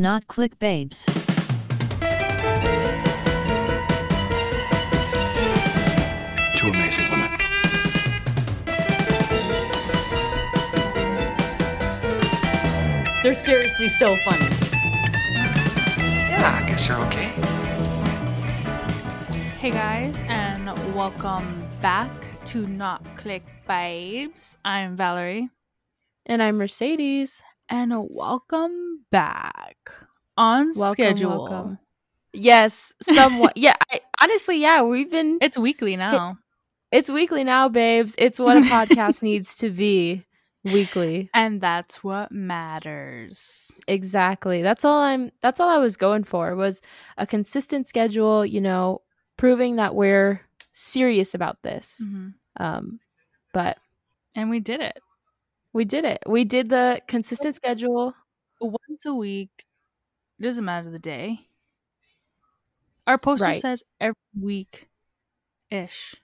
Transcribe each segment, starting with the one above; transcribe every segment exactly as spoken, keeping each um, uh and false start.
Not click babes. Two amazing women. They're seriously so funny. Yeah, I guess they're okay. Hey guys, and welcome back to Not Click Babes. I'm Valerie. And I'm Mercedes. And welcome back on Welcome, schedule. welcome. Yes, somewhat. yeah, I, honestly, yeah, we've been. It's weekly now. It's weekly now, babes. It's what a podcast needs to be weekly, and that's what matters. Exactly. That's all I'm. That's all I was going for was a consistent schedule. You know, proving that we're serious about this. Mm-hmm. Um, but and we did it. We did it. We did the consistent schedule. Once a week. It doesn't matter the day. Our poster right. says every week-ish.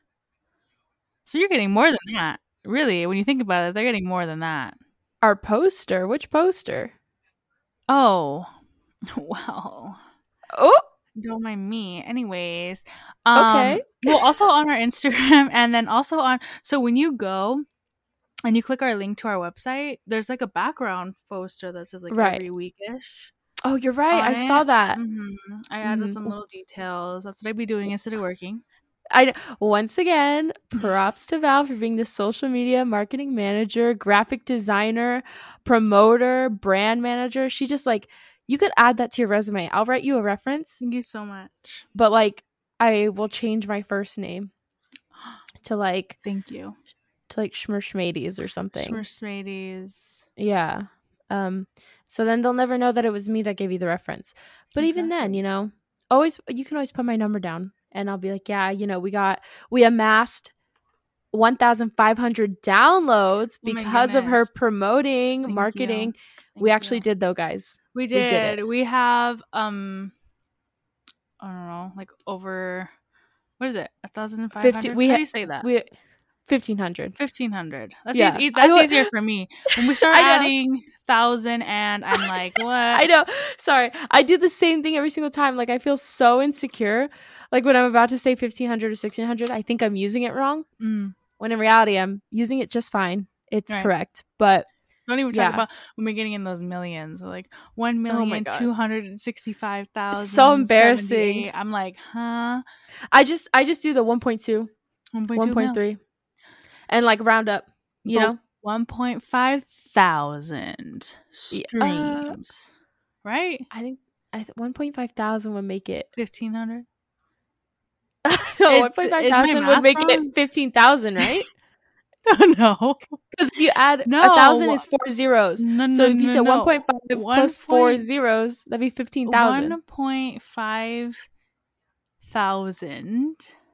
So you're getting more than that. Really, when you think about it, they're getting more than that. Our poster? Which poster? Oh. Well. Oh. Don't mind me. Anyways. Um, okay. Well, also on our Instagram and then also on... So when you go... And you click our link to our website, there's like a background poster that says like right. every weekish. Oh, you're right. I it. saw that. Mm-hmm. I added mm-hmm. some little details. That's what I'd be doing instead of working. I once again, props to Val for being the social media marketing manager, graphic designer, promoter, brand manager. She just like, you could add that to your resume. I'll write you a reference. Thank you so much. But like, I will change my first name to like. Thank you. To like Schmerschmades or something. Schmerschmades. Yeah. Um. So then they'll never know that it was me that gave you the reference. But exactly. even then, you know, always you can always put my number down, and I'll be like, yeah, you know, we got we amassed one thousand five hundred downloads because oh of her promoting, Thank marketing. you. We actually you. did though, guys. We did. We, did we have um, I don't know, like over what is it? A thousand five hundred. We How ha- do you say that? We. fifteen hundred. fifteen hundred. That's, yeah. easy, that's I, easier for me. When we start adding thousand and I'm like, what? I know. Sorry. I do the same thing every single time. Like, I feel so insecure. Like, when I'm about to say fifteen hundred or sixteen hundred, I think I'm using it wrong. Mm. When in reality, I'm using it just fine. It's right. correct. But don't even yeah. talk about when we're getting in those millions. We're like one million two hundred sixty-five thousand. So embarrassing. I'm like, huh? I just I just do the one point two. one point two. one point three. And like round up, you but know, one point five thousand streams, uh, right? I think I th- one point five thousand would make it fifteen hundred. No, is, one point five thousand would make wrong? It fifteen thousand, right? No, because if you add no. a thousand is four zeros. No, no, so if you no, said no. one point five one plus point, four zeros, that'd be fifteen thousand. One point five thousand.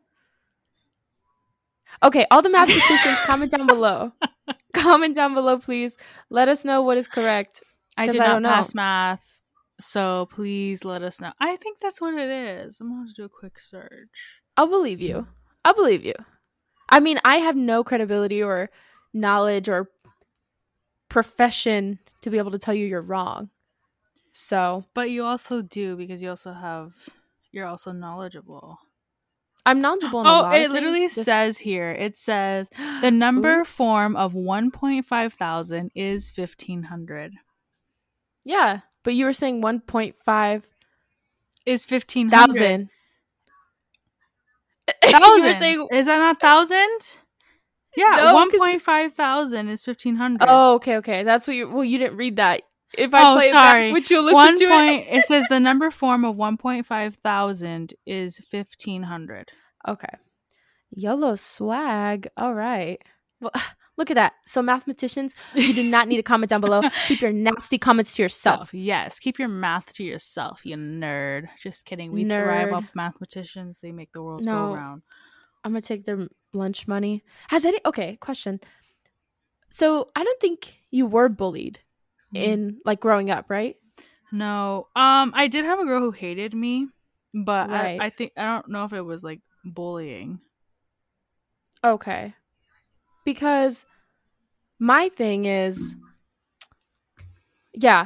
Okay, all the mathematicians, comment down below. Comment down below, please. Let us know what is correct. I did I not don't know. pass math, so please let us know. I think that's what it is. I'm going to do a quick search. I'll believe you. I'll believe you. I mean, I have no credibility or knowledge or profession to be able to tell you you're wrong. So, but you also do because you also have, you're also knowledgeable. I'm knowledgeable in oh, a lot it of literally things. Just... says here, it says the number form of one point five thousand is fifteen hundred. Yeah, but you were saying one point five is fifteen hundred. Thousand. Thousand. You were saying... Is that not thousand? Yeah, no, one point five thousand is fifteen hundred. Oh, okay, okay. That's what you, well, you didn't read that. If I oh, play sorry. it back, would you listen one to point, it? It says the number form of one point five thousand is fifteen hundred. Okay. YOLO swag. All right. Well, look at that. So mathematicians, you do not need to comment down below. Keep your nasty comments to yourself. So, yes. Keep your math to yourself, you nerd. Just kidding. We nerd. thrive off mathematicians. They make the world no, go around. I'm going to take their lunch money. Has any... Okay, question. So I don't think you were bullied in like growing up, right? No. Um, I did have a girl who hated me, but right. I, I think I don't know if it was like bullying. Okay. Because my thing is, yeah.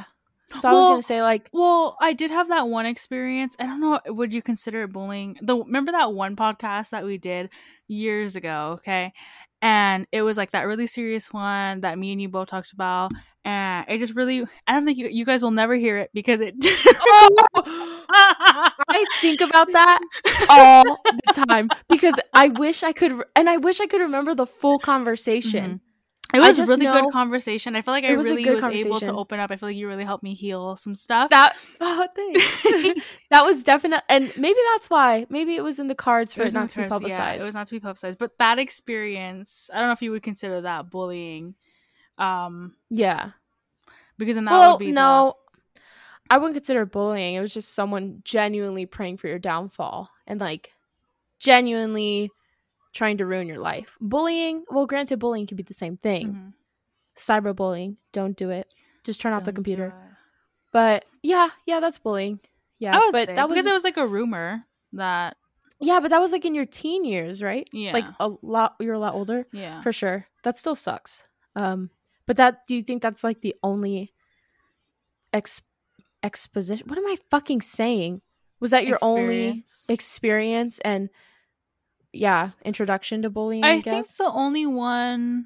So I was gonna say like, well, I did have that one experience. I don't know. Would you consider it bullying? The remember that one podcast that we did years ago? Okay, and it was like that really serious one that me and you both talked about, and it just really. I don't think you you guys will never hear it because it. oh! I think about that all the time because I wish I could, and I wish I could remember the full conversation. Mm-hmm. It was I a just really know good conversation. I feel like I it was a really good was able to conversation. open up. I feel like you really helped me heal some stuff. That oh, thanks. That was definite, and maybe that's why. Maybe it was in the cards for It it, was in not the to be cards, publicized. Yeah, it was not to be publicized. But that experience, I don't know if you would consider that bullying. Um, yeah. because then that Well, would be no, I wouldn't consider it bullying. It was just someone genuinely praying for your downfall and like genuinely trying to ruin your life. Bullying, well, granted, bullying could be the same the, thing. Mhm. Cyberbullying, don't do it. Just turn off the Don't do computer. it. But yeah, yeah, that's bullying. Yeah, I would but say, that was because it was like a rumor that yeah, but that was like in your teen years, right? Yeah. Like a lot. You're a lot older, yeah. for sure. That still sucks. Um, but that do you think that's like the only ex exposition? What am I fucking saying? Was that your only Experience. experience and yeah, introduction to bullying? I, I think guess the only one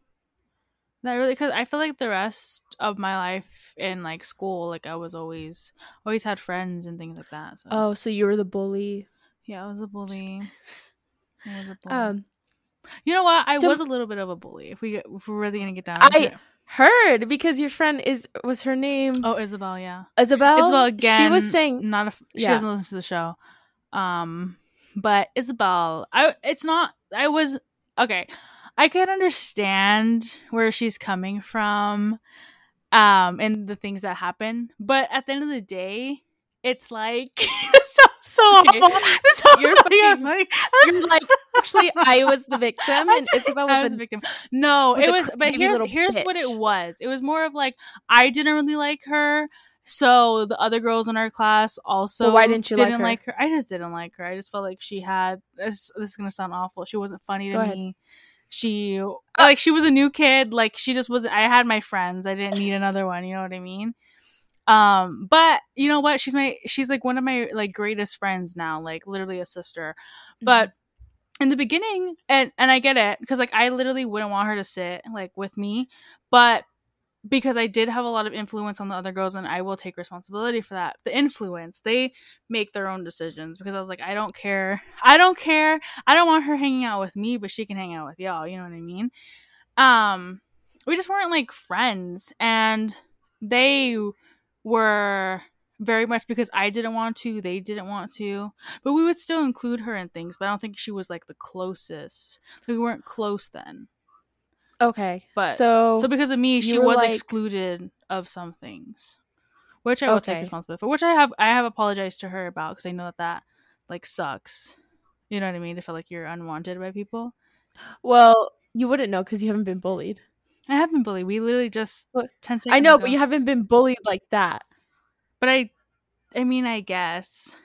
that really, because I feel like the rest of my life in like school, like I was always always had friends and things like that. So oh, so you were the bully. yeah, I was a bully. I was a bully. Um, you know what? I to- was a little bit of a bully. If we get, if we're really gonna get down into I it. heard because your friend is was her name Oh, Isabel. Yeah, Isabel. Isabel again. She was saying not a. She yeah. doesn't listen to the show. Um, but Isabel, I. It's not. I was okay. I could understand where she's coming from, um, and the things that happen. But at the end of the day, it's like so so Okay. awful. This sounds You're like, fucking- like, You're like, actually, I was the victim, and Isabel I was, was a a victim. No, was it a was. But crazy here's little here's what it bitch. was. It was more of like I didn't really like her. So the other girls in our class also Well, why didn't you like didn't her? like her. I just didn't like her. I just felt like she had this. This is gonna sound awful. She wasn't funny to Go ahead. me. She like she was a new kid. Like she just wasn't. I had my friends. I didn't need another one. You know what I mean? Um, but you know what? She's my. She's like one of my like greatest friends now. Like literally a sister. But in the beginning, and and I get it because like I literally wouldn't want her to sit like with me, but because I did have a lot of influence on the other girls, and I will take responsibility for that. The influence, they make their own decisions because I was like, I don't care. I don't care. I don't want her hanging out with me, but she can hang out with y'all. You know what I mean? Um, we just weren't like friends, and they were very much because I didn't want to, they didn't want to, but we would still include her in things. But I don't think she was like the closest. We weren't close then. Okay, But so So because of me, she you were was like- excluded of some things, which I will take Okay. responsibility for. Which I have, I have apologized to her about because I know that that like sucks. You know what I mean? To feel like you're unwanted by people. well, you wouldn't know because you haven't been bullied. I have been bullied. We literally just What? ten seconds. I know, ago. but you haven't been bullied like that. But I, I mean, I guess.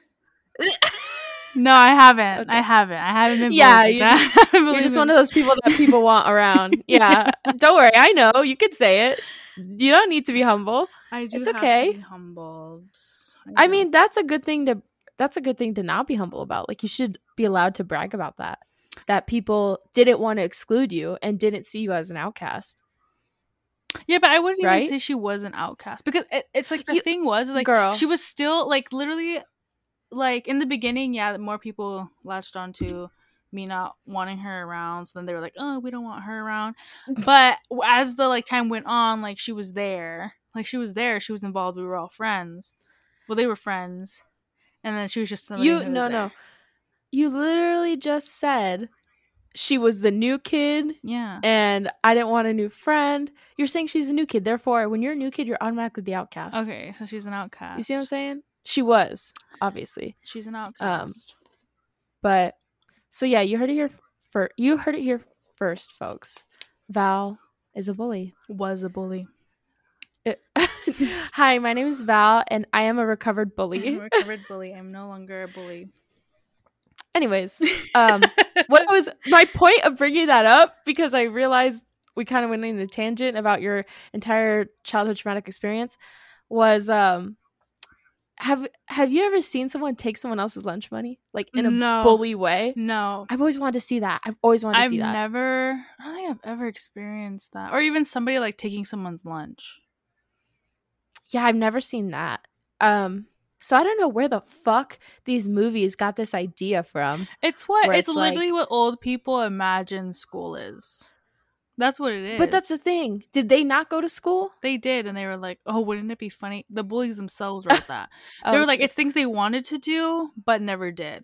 No, I haven't. Okay. I haven't. I haven't been. Yeah, bullied you're like that. You're just one of those people that people want around. Yeah, don't worry. I know you could say it. You don't need to be humble. I do it's have okay. to be humbled. I do. mean, that's a good thing to. That's a good thing to not be humble about. Like, you should be allowed to brag about that. That people didn't want to exclude you and didn't see you as an outcast. Yeah, but I wouldn't Right? even say she was an outcast because it, it's like the You- thing was like Girl. she was still like literally like in the beginning. Yeah, more people latched onto me not wanting her around. So then they were like, "Oh, we don't want her around." But as the like time went on, like she was there. Like she was there. She was involved. We were all friends. Well, they were friends, and then she was just somebody You who was no there. no. You literally just said she was the new kid Yeah. and I didn't want a new friend. You're saying she's a new kid. Therefore, when you're a new kid, you're automatically the outcast. Okay, so she's an outcast. You see what I'm saying? She was, obviously. She's an outcast. But so yeah, you heard it here for you heard it here first, folks. Val is a bully. Was a bully. It- Hi, my name is Val and I am a recovered bully. I'm a recovered bully. I'm no longer a bully. Anyways, um what was my point of bringing that up, because I realized we kind of went in a tangent about your entire childhood traumatic experience, was um have have you ever seen someone take someone else's lunch money like in a No. bully way? No. I've always wanted to see that. I've always wanted to I've see that. never, I don't think I've ever experienced that. Or even somebody like taking someone's lunch. Yeah, I've never seen that. Um, so I don't know where the fuck these movies got this idea from. It's what, Where it's, it's literally like- what old people imagine school is. That's what it is. But that's the thing. Did they not go to school? They did, and they were like, oh, wouldn't it be funny? The bullies themselves wrote that. Oh, They were like, true. it's things they wanted to do, but never did.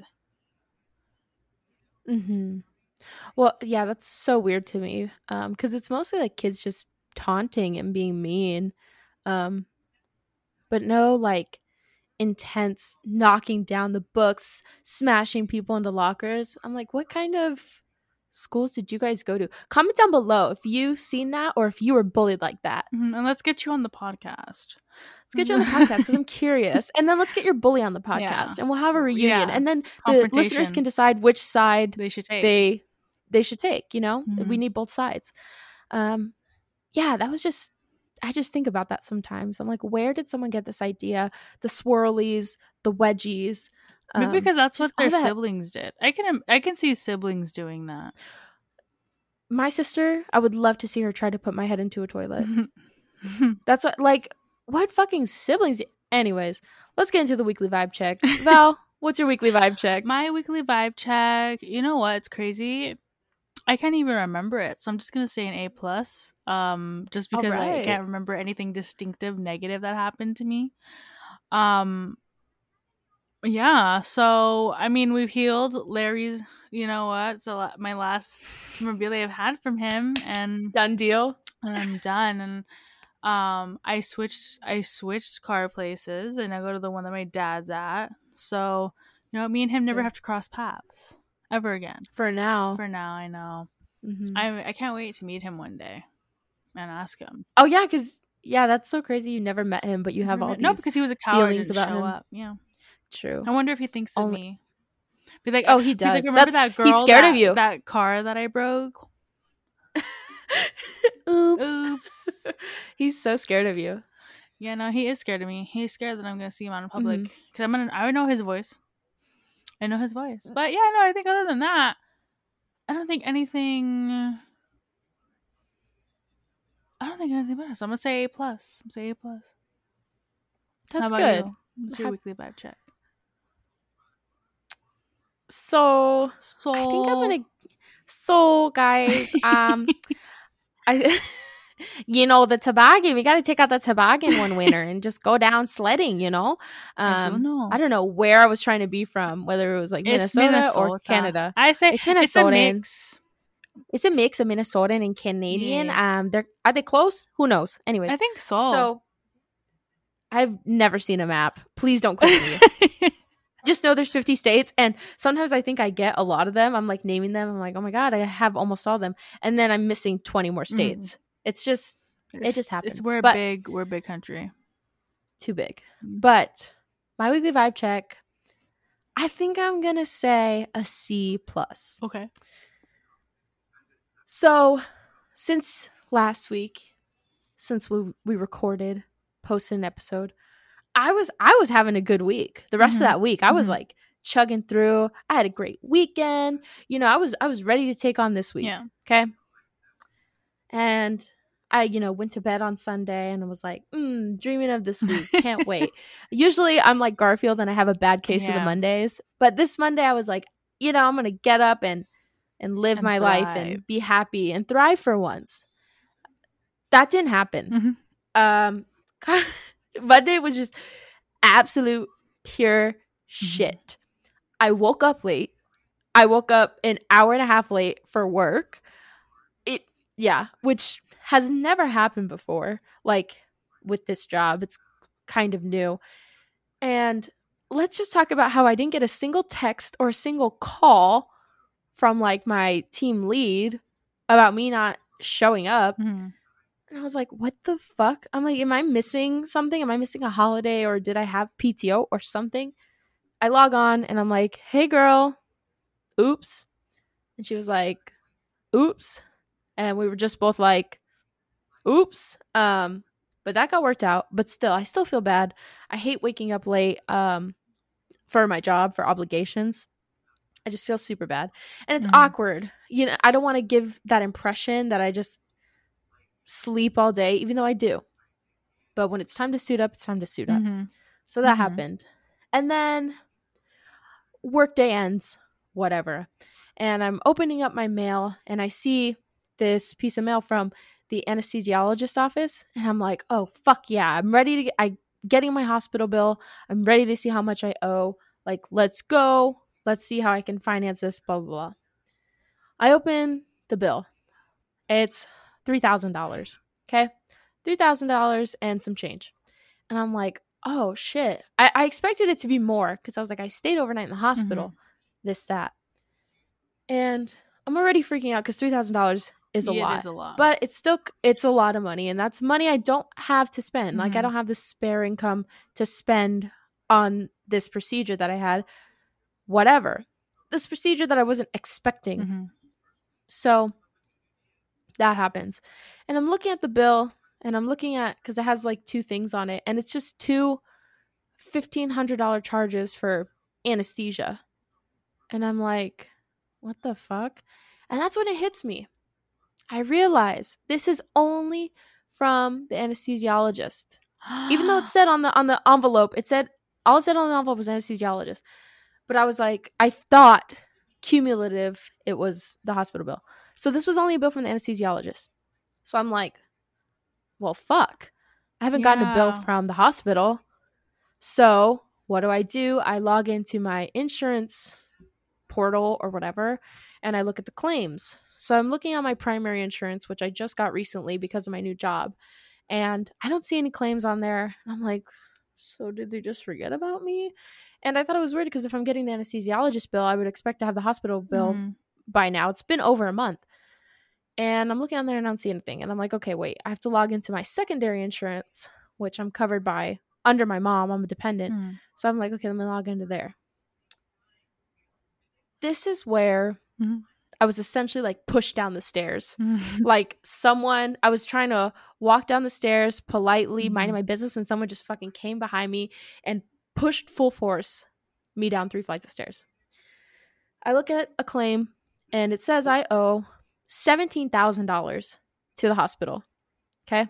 Mm-hmm. Well, yeah, that's so weird to me. Um, because it's mostly like kids just taunting and being mean. Um, but no like intense knocking down the books, smashing people into lockers. I'm like, what kind of schools did you guys go to? Comment down below if you've seen that or if you were bullied like that. Mhm, and let's get you on the podcast. Let's get you on the podcast because I'm curious. And then let's get your bully on the podcast Yeah. and we'll have a reunion. Yeah. And then the listeners Confrontation. can decide which side They should take. they they should take, you know? Mhm. We need both sides. Um yeah, that was just I just think about that sometimes. I'm like, where did someone get this idea? The swirlies, the wedgies. Maybe um, because that's just what their all that. siblings did. I can I can see siblings doing that. My sister, I would love to see her try to put my head into a toilet. That's what, like, what fucking siblings? Anyways, let's get into the weekly vibe check. Val, what's your weekly vibe check? My weekly vibe check. You know what? It's crazy. I can't even remember it, so I'm just gonna say an A plus. Um, just because I Alright. can't remember anything distinctive negative that happened to me. Um, yeah. So I mean, we've healed Larry's. You know what? So la- my last memorabilia I've had from him, and Done deal. and I'm done. And um, I switched. I switched car places, and I go to the one that my dad's at. So you know, me and him never Good. have to cross paths ever again. For now. For now, I know. Mhm. I I can't wait to meet him one day and ask him. Oh, yeah, because, yeah, that's so crazy. You never met him, but you have all these. no, because he was a coward and feelings didn't about show him. up. Yeah, True. I wonder if he thinks of Only- me. Be like, Oh, he he's does. like, remember That's- that girl? he's scared that, of you. That car that I broke. Oops. Oops. He's so scared of you. Yeah, no, he is scared of me. He's scared that I'm gonna see him out in public Mhm. because I'm gonna. I know his voice. I know his voice, but yeah, no. I think other than that, I don't think anything. I don't think anything better. So I'm gonna say A plus. I'm gonna say A plus. That's How about good. you? What's your How- weekly vibe check? So So I think I'm gonna. So guys, um, I, you know, the toboggan. We got to take out the toboggan one winter and just go down sledding. You know, I um, don't know. I don't know where I was trying to be from, whether it was like It's Minnesota, or Canada. I say It's it's, a Minnesotan. mix. It's a mix of Minnesotan and Canadian. Yeah. Um, they're are they close? Who knows? Anyways, I think so. so I've never seen a map. Please don't quote me. Just know there's fifty states, and sometimes I think I get a lot of them. I'm like naming them. I'm like, oh my god, I have almost all of them, and then I'm missing twenty more states. It's just It's- just happens. It's we're a But- big we're a big country. too big. But my weekly vibe check, I think I'm gonna say a C plus. Okay. So since last week, since we we recorded, posted an episode, I was I was having a good week. The rest Mhm. of that week, I was Mhm. like chugging through. I had a great weekend. You know, I was I was ready to take on this week. Yeah. Okay. And I, you know, went to bed on Sunday and I was like, mm, dreaming of this week. Can't wait. Usually I'm like Garfield and I have a bad case of the Yeah. Mondays. But this Monday I was like, you know, I'm going to get up and and live And my life thrive. and be happy and thrive for once. That didn't happen. Mhm. Um Monday was just absolute pure Mm-hmm. shit. I woke up late. I woke up an hour and a half late for work. It yeah, which has never happened before. Like with this job, it's kind of new. And let's just talk about how I didn't get a single text or a single call from like my team lead about me not showing up. Mhm. And I was like, what the fuck? I'm like, am I missing something? Am I missing a holiday or did I have P T O or something? I log on and I'm like, hey girl, oops. And she was like, oops. And we were just both like, oops. Um, But that got worked out. But still, I still feel bad. I hate waking up late um, for my job, for obligations. I just feel super bad. And it's Mhm. awkward. You know, I don't want to give that impression that I just sleep all day, even though I do. But when it's time to suit up, it's time to suit up. Mhm. So that Mhm. happened. And then workday ends, whatever. And I'm opening up my mail and I see this piece of mail from the anesthesiologist office. And I'm like, oh, fuck yeah. I'm ready to get, I getting my hospital bill. I'm ready to see how much I owe. Like, let's go. Let's see how I can finance this, blah, blah, blah. I open the bill. It's three thousand dollars. Okay. three thousand dollars and some change. And I'm like, oh, shit. I, I expected it to be more because I was like, I stayed overnight in the hospital, Mm-hmm. this, that. And I'm already freaking out because three thousand dollars is a Yeah, lot. It is a lot. But it's still, it's a lot of money. And that's money I don't have to spend. Mm-hmm. Like, I don't have the spare income to spend on this procedure that I had. Whatever. This procedure that I wasn't expecting. Mm-hmm. So that happens. And I'm looking at the bill and I'm looking at, because it has like two things on it. And it's just two fifteen hundred dollars charges for anesthesia. And I'm like, what the fuck? And that's when it hits me. I realize this is only from the anesthesiologist. Even though it said on the on the envelope, it said, all it said on the envelope was anesthesiologist. But I was like, I thought cumulative it was the hospital bill. So this was only a bill from the anesthesiologist. So I'm like, well, fuck. I haven't Yeah. gotten a bill from the hospital. So what do I do? I log into my insurance portal or whatever, and I look at the claims. So I'm looking at my primary insurance, which I just got recently because of my new job. And I don't see any claims on there. And I'm like, so did they just forget about me? And I thought it was weird because if I'm getting the anesthesiologist bill, I would expect to have the hospital bill Mm-hmm. by now. It's been over a month. And I'm looking on there and I don't see anything. And I'm like, okay, wait, I have to log into my secondary insurance, which I'm covered by under my mom. I'm a dependent. Mm-hmm. So I'm like, okay, let me log into there. This is where Mm-hmm. I was essentially like pushed down the stairs. Mm-hmm. Like someone, I was trying to walk down the stairs politely, Mhm. minding my business, and someone just fucking came behind me and pushed full force me down three flights of stairs. I look at a claim and it says I owe seventeen thousand dollars to the hospital. Okay.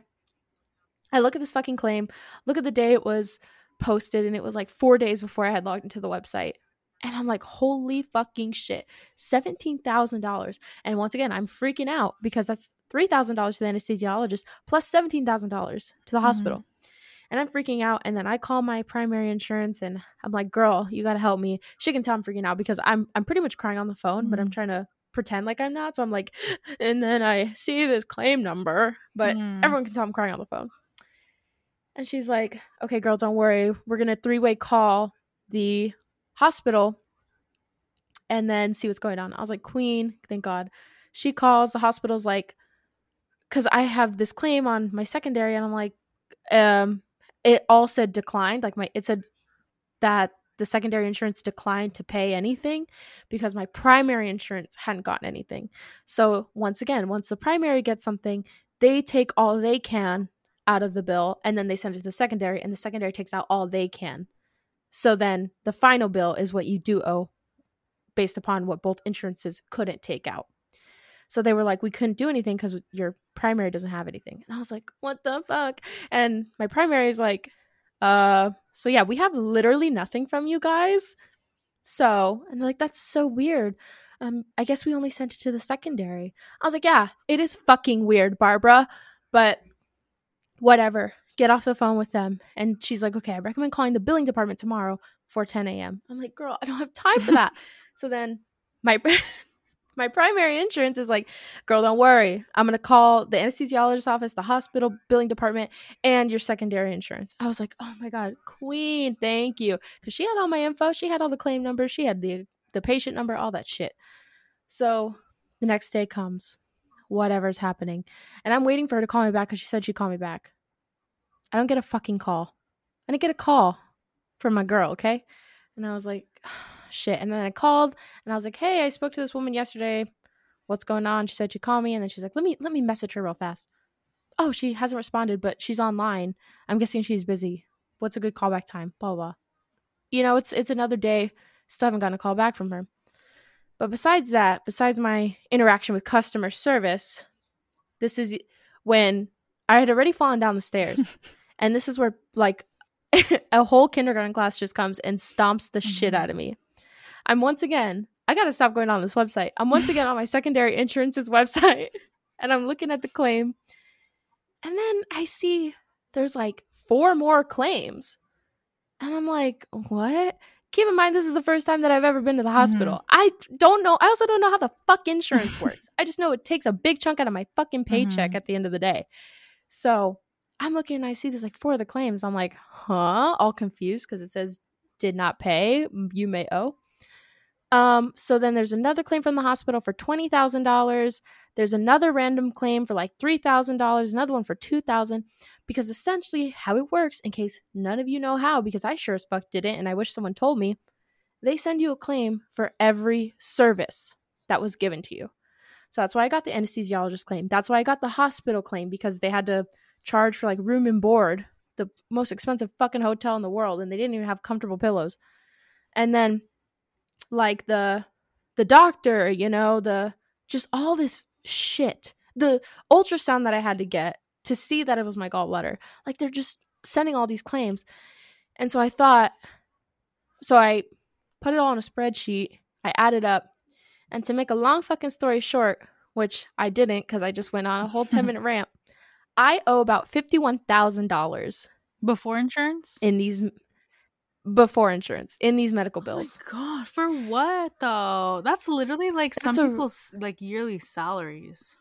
I look at this fucking claim, look at the day it was posted, and it was like four days before I had logged into the website. And I'm like, holy fucking shit, seventeen thousand dollars. And once again, I'm freaking out because that's three thousand dollars to the anesthesiologist plus seventeen thousand dollars to the Mm-hmm. hospital. And I'm freaking out. And then I call my primary insurance and I'm like, girl, you got to help me. She can tell I'm freaking out because I'm I'm pretty much crying on the phone, Mm-hmm. but I'm trying to pretend like I'm not. So I'm like, and then I see this claim number, but Mm-hmm. everyone can tell I'm crying on the phone. And she's like, okay, girl, don't worry. We're going to three-way call the hospital and then see what's going on. I was like, queen, thank God. She calls, the hospital's like, because I have this claim on my secondary, and I'm like, um, it all said declined. Like my, it said that the secondary insurance declined to pay anything because my primary insurance hadn't gotten anything. So once again, once the primary gets something, they take all they can out of the bill, and then they send it to the secondary, and the secondary takes out all they can. So then the final bill is what you do owe based upon what both insurances couldn't take out. So they were like, we couldn't do anything because your primary doesn't have anything. And I was like, what the fuck? And my primary is like, uh, so yeah, we have literally nothing from you guys. So, and they're like, that's so weird. Um, I guess we only sent it to the secondary. I was like, yeah, it is fucking weird, Barbara, but whatever. Get off the phone with them. And she's like, okay, I recommend calling the billing department tomorrow before ten a.m. I'm like, girl, I don't have time for that. So then my my primary insurance is like, girl, don't worry. I'm going to call the anesthesiologist's office, the hospital billing department, and your secondary insurance. I was like, oh my God, queen, thank you. Because she had all my info. She had all the claim numbers. She had the, the patient number, all that shit. So the next day comes, whatever's happening. And I'm waiting for her to call me back because she said she'd call me back. I don't get a fucking call. I didn't get a call from my girl, okay? And I was like, shit. And then I called and I was like, hey, I spoke to this woman yesterday. What's going on? She said she'd call me. And then she's like, let me let me message her real fast. oh, she hasn't responded, but she's online. I'm guessing she's busy. What's a good callback time? Blah, blah, blah. You know, it's it's another day. Still haven't gotten a call back from her. But besides that, besides my interaction with customer service, this is when I had already fallen down the stairs. And this is where, like, a whole kindergarten class just comes and stomps the mm-hmm. shit out of me. I'm once again, I got to stop going on this website. I'm once again on my secondary insurance's website. And I'm looking at the claim. And then I see there's like four more claims. And I'm like, what? Keep in mind, this is the first time that I've ever been to the hospital. Mm-hmm. I don't know. I also don't know how the fuck insurance works. I just know it takes a big chunk out of my fucking paycheck mm-hmm. at the end of the day. So I'm looking and I see there's like four of the claims. I'm like, huh? All confused because it says did not pay. You may owe. Um, so then there's another claim from the hospital for twenty thousand dollars. There's another random claim for like three thousand dollars, another one for two thousand dollars, because essentially how it works, in case none of you know how, because I sure as fuck didn't, and I wish someone told me, they send you a claim for every service that was given to you. So that's why I got the anesthesiologist claim. That's why I got the hospital claim, because they had to charge for like room and board, the most expensive fucking hotel in the world, and they didn't even have comfortable pillows. And then like the the doctor, you know, the just all this shit. The ultrasound that I had to get to see that it was my gallbladder. Like, they're just sending all these claims. And so I thought, so I put it all on a spreadsheet. I added up. And to make a long fucking story short, which I didn't because I just went on a whole ten minute rant, I owe about fifty-one thousand dollars. Before insurance? In these... Before insurance, in these medical bills. Oh my god, for what though? That's literally like some a, people's like yearly salaries.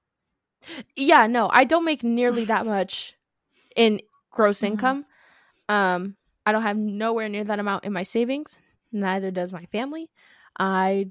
Yeah, no, I don't make nearly that much in gross mm-hmm. income. Um, I don't have nowhere near that amount in my savings. Neither does my family. I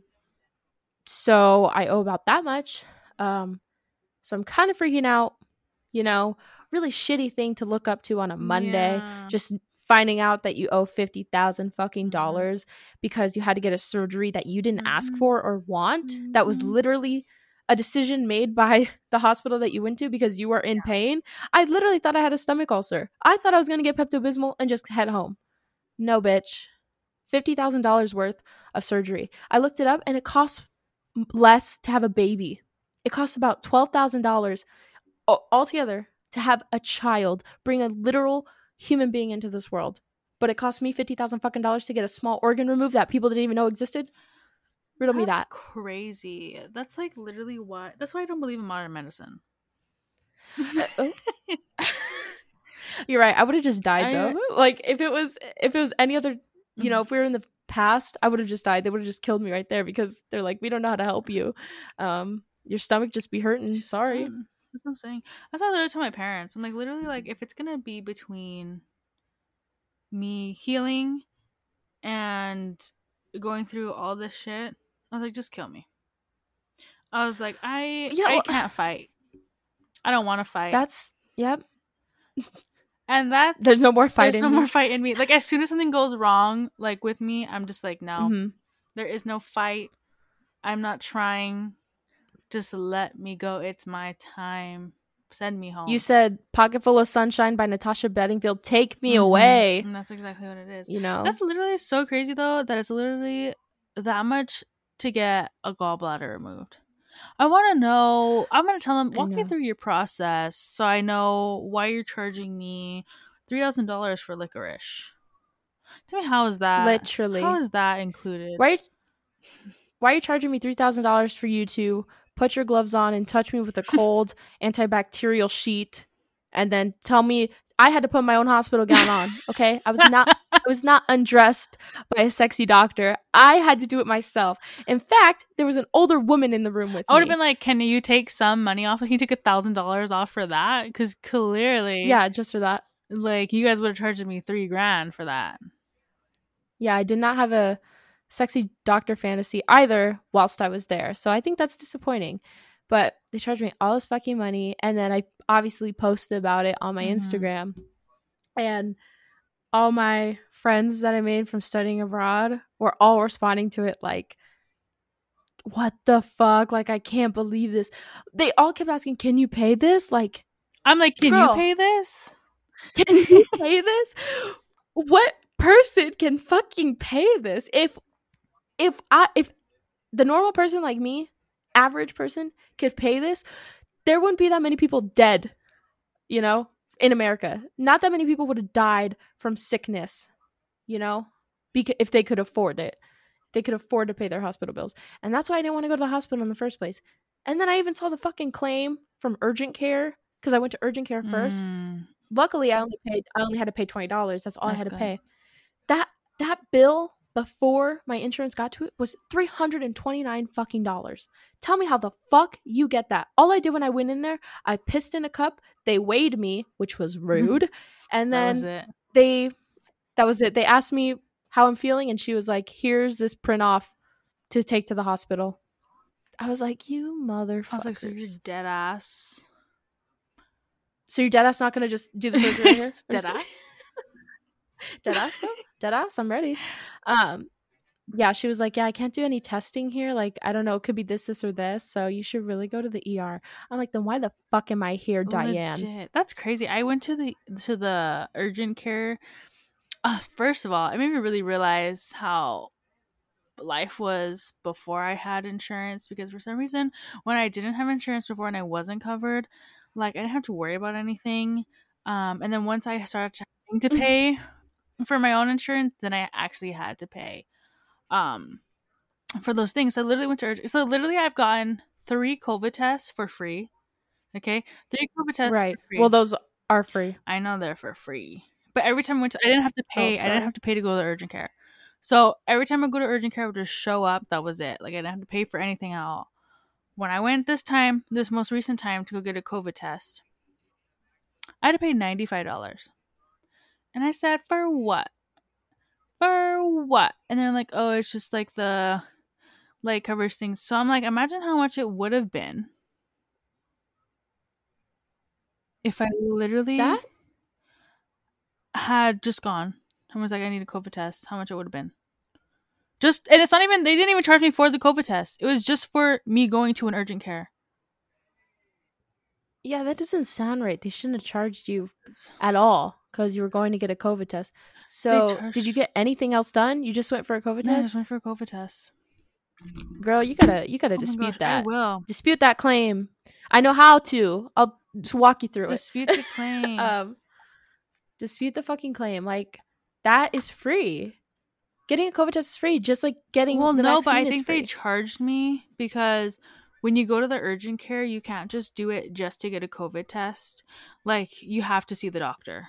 so I owe about that much. Um, so I'm kind of freaking out. You know, really shitty thing to look up to on a Monday. Yeah. Just finding out that you owe fifty thousand fucking dollars because you had to get a surgery that you didn't ask for or want. That was literally a decision made by the hospital that you went to because you were in pain. I literally thought I had a stomach ulcer. I thought I was going to get Pepto-Bismol and just head home. No, bitch. fifty thousand dollars worth of surgery. I looked it up and it costs less to have a baby. It costs about twelve thousand dollars altogether to have a child, bring a literal human being into this world. But it cost me fifty thousand fucking dollars to get a small organ removed that people didn't even know existed. Riddle me that. That's crazy. That's like literally why. That's why I don't believe in modern medicine. uh, oh. You're right. I would have just died I, though. Like if it was, if it was any other, you mm-hmm. know, if we were in the past, I would have just died. They would have just killed me right there because they're like, we don't know how to help you. Um, your stomach just be hurting. Just Sorry. Done. That's what I'm saying. That's what I literally tell my parents. I'm like, literally, like, if it's gonna be between me healing and going through all this shit, I was like, just kill me. I was like, I yeah, I well, can't fight. I don't want to fight. That's yep. And that there's no more fight. There's in no me. more fight in me. Like as soon as something goes wrong, like with me, I'm just like, no, mm-hmm. there is no fight. I'm not trying. Just let me go. It's my time. Send me home. You said Pocket Full of Sunshine by Natasha Bedingfield. Take me mm-hmm. away. And that's exactly what it is. You know? That's literally so crazy, though, that it's literally that much to get a gallbladder removed. I want to know. I'm going to tell them, walk me through your process so I know why you're charging me three thousand dollars for licorice. Tell me, how is that? Literally. How is that included? Why, why are you charging me three thousand dollars for you to put your gloves on and touch me with a cold antibacterial sheet and then tell me I had to put my own hospital gown on? Okay, I was not I was not undressed by a sexy doctor. I had to do it myself. In fact, there was an older woman in the room with I would have me. been like, can you take some money off? Can you take a thousand dollars off for that? Because clearly, yeah, just for that. Like, you guys would have charged me three grand for that. Yeah, I did not have a sexy doctor fantasy either whilst I was there. So I think that's disappointing. But they charged me all this fucking money. And then I obviously posted about it on my mm-hmm. Instagram. And all my friends that I made from studying abroad were all responding to it like, what the fuck? Like, I can't believe this. They all kept asking, can you pay this? Like, I'm like, can Girl. you pay this? Can you pay this? What person can fucking pay this? If if I if the normal person like me, average person, could pay this, there wouldn't be that many people dead, you know, in America. Not that many people would have died from sickness, you know, because if they could afford it. They could afford to pay their hospital bills. And that's why I didn't want to go to the hospital in the first place. And then I even saw the fucking claim from urgent care because I went to urgent care first. Mm, Luckily, I only paid. I only had to pay twenty dollars. That's all That's I had to good. pay. That that bill before my insurance got to it was three hundred and twenty nine fucking dollars. Tell me how the fuck you get that? All I did when I went in there, I pissed in a cup. They weighed me, which was rude, and that was then it. they that was it. They asked me how I'm feeling, and she was like, "Here's this print off to take to the hospital." I was like, "You motherfuckers!" I was like, so you're dead ass. So your dead ass not gonna just do the surgery right here? Dead ass? Dead ass though? Dead ass, I'm ready. Um yeah, she was like, yeah, I can't do any testing here. Like, I don't know, it could be this, this, or this. So you should really go to the E R. I'm like, then why the fuck am I here, Diane? Legit. That's crazy. I went to the to the urgent care. Uh, first of all, it made me really realize how life was before I had insurance, because for some reason when I didn't have insurance before and I wasn't covered, like I didn't have to worry about anything. Um, and then once I started having to pay for my own insurance, then I actually had to pay um for those things. So I literally went to urgent. So literally I've gotten three COVID tests for free. Okay, three COVID tests Right. for free. Well, those are free. I know they're for free, but every time I went to, I didn't have to pay. Oh, I didn't sorry. have to pay to go to urgent care. So every time I go to urgent care, I would just show up. That was it. Like I didn't have to pay for anything at all. When I went this time, this most recent time, to go get a COVID test, I had to pay ninety-five dollars. And I said, for what? For what? And they're like, oh, it's just like the, like covers things. So I'm like, imagine how much it would have been if I literally That had just gone and was like, I need a COVID test. How much it would have been. Just, and it's not even, they didn't even charge me for the COVID test. It was just for me going to an urgent care. yeah, that doesn't sound right. They shouldn't have charged you at all because you were going to get a COVID test. So charged- did you get anything else done? You just went for a COVID No, I test? just went for a COVID test. Girl, you gotta you gotta Oh my dispute gosh, I that. will. Dispute that claim. I know how to. I'll just walk you through Dispute the claim. it. Um dispute the fucking claim. Like, that is free. Getting a COVID test is free, just like getting well, the no, vaccine but I is think free. they charged me because when you go to the urgent care, you can't just do it just to get a COVID test. Like, you have to see the doctor.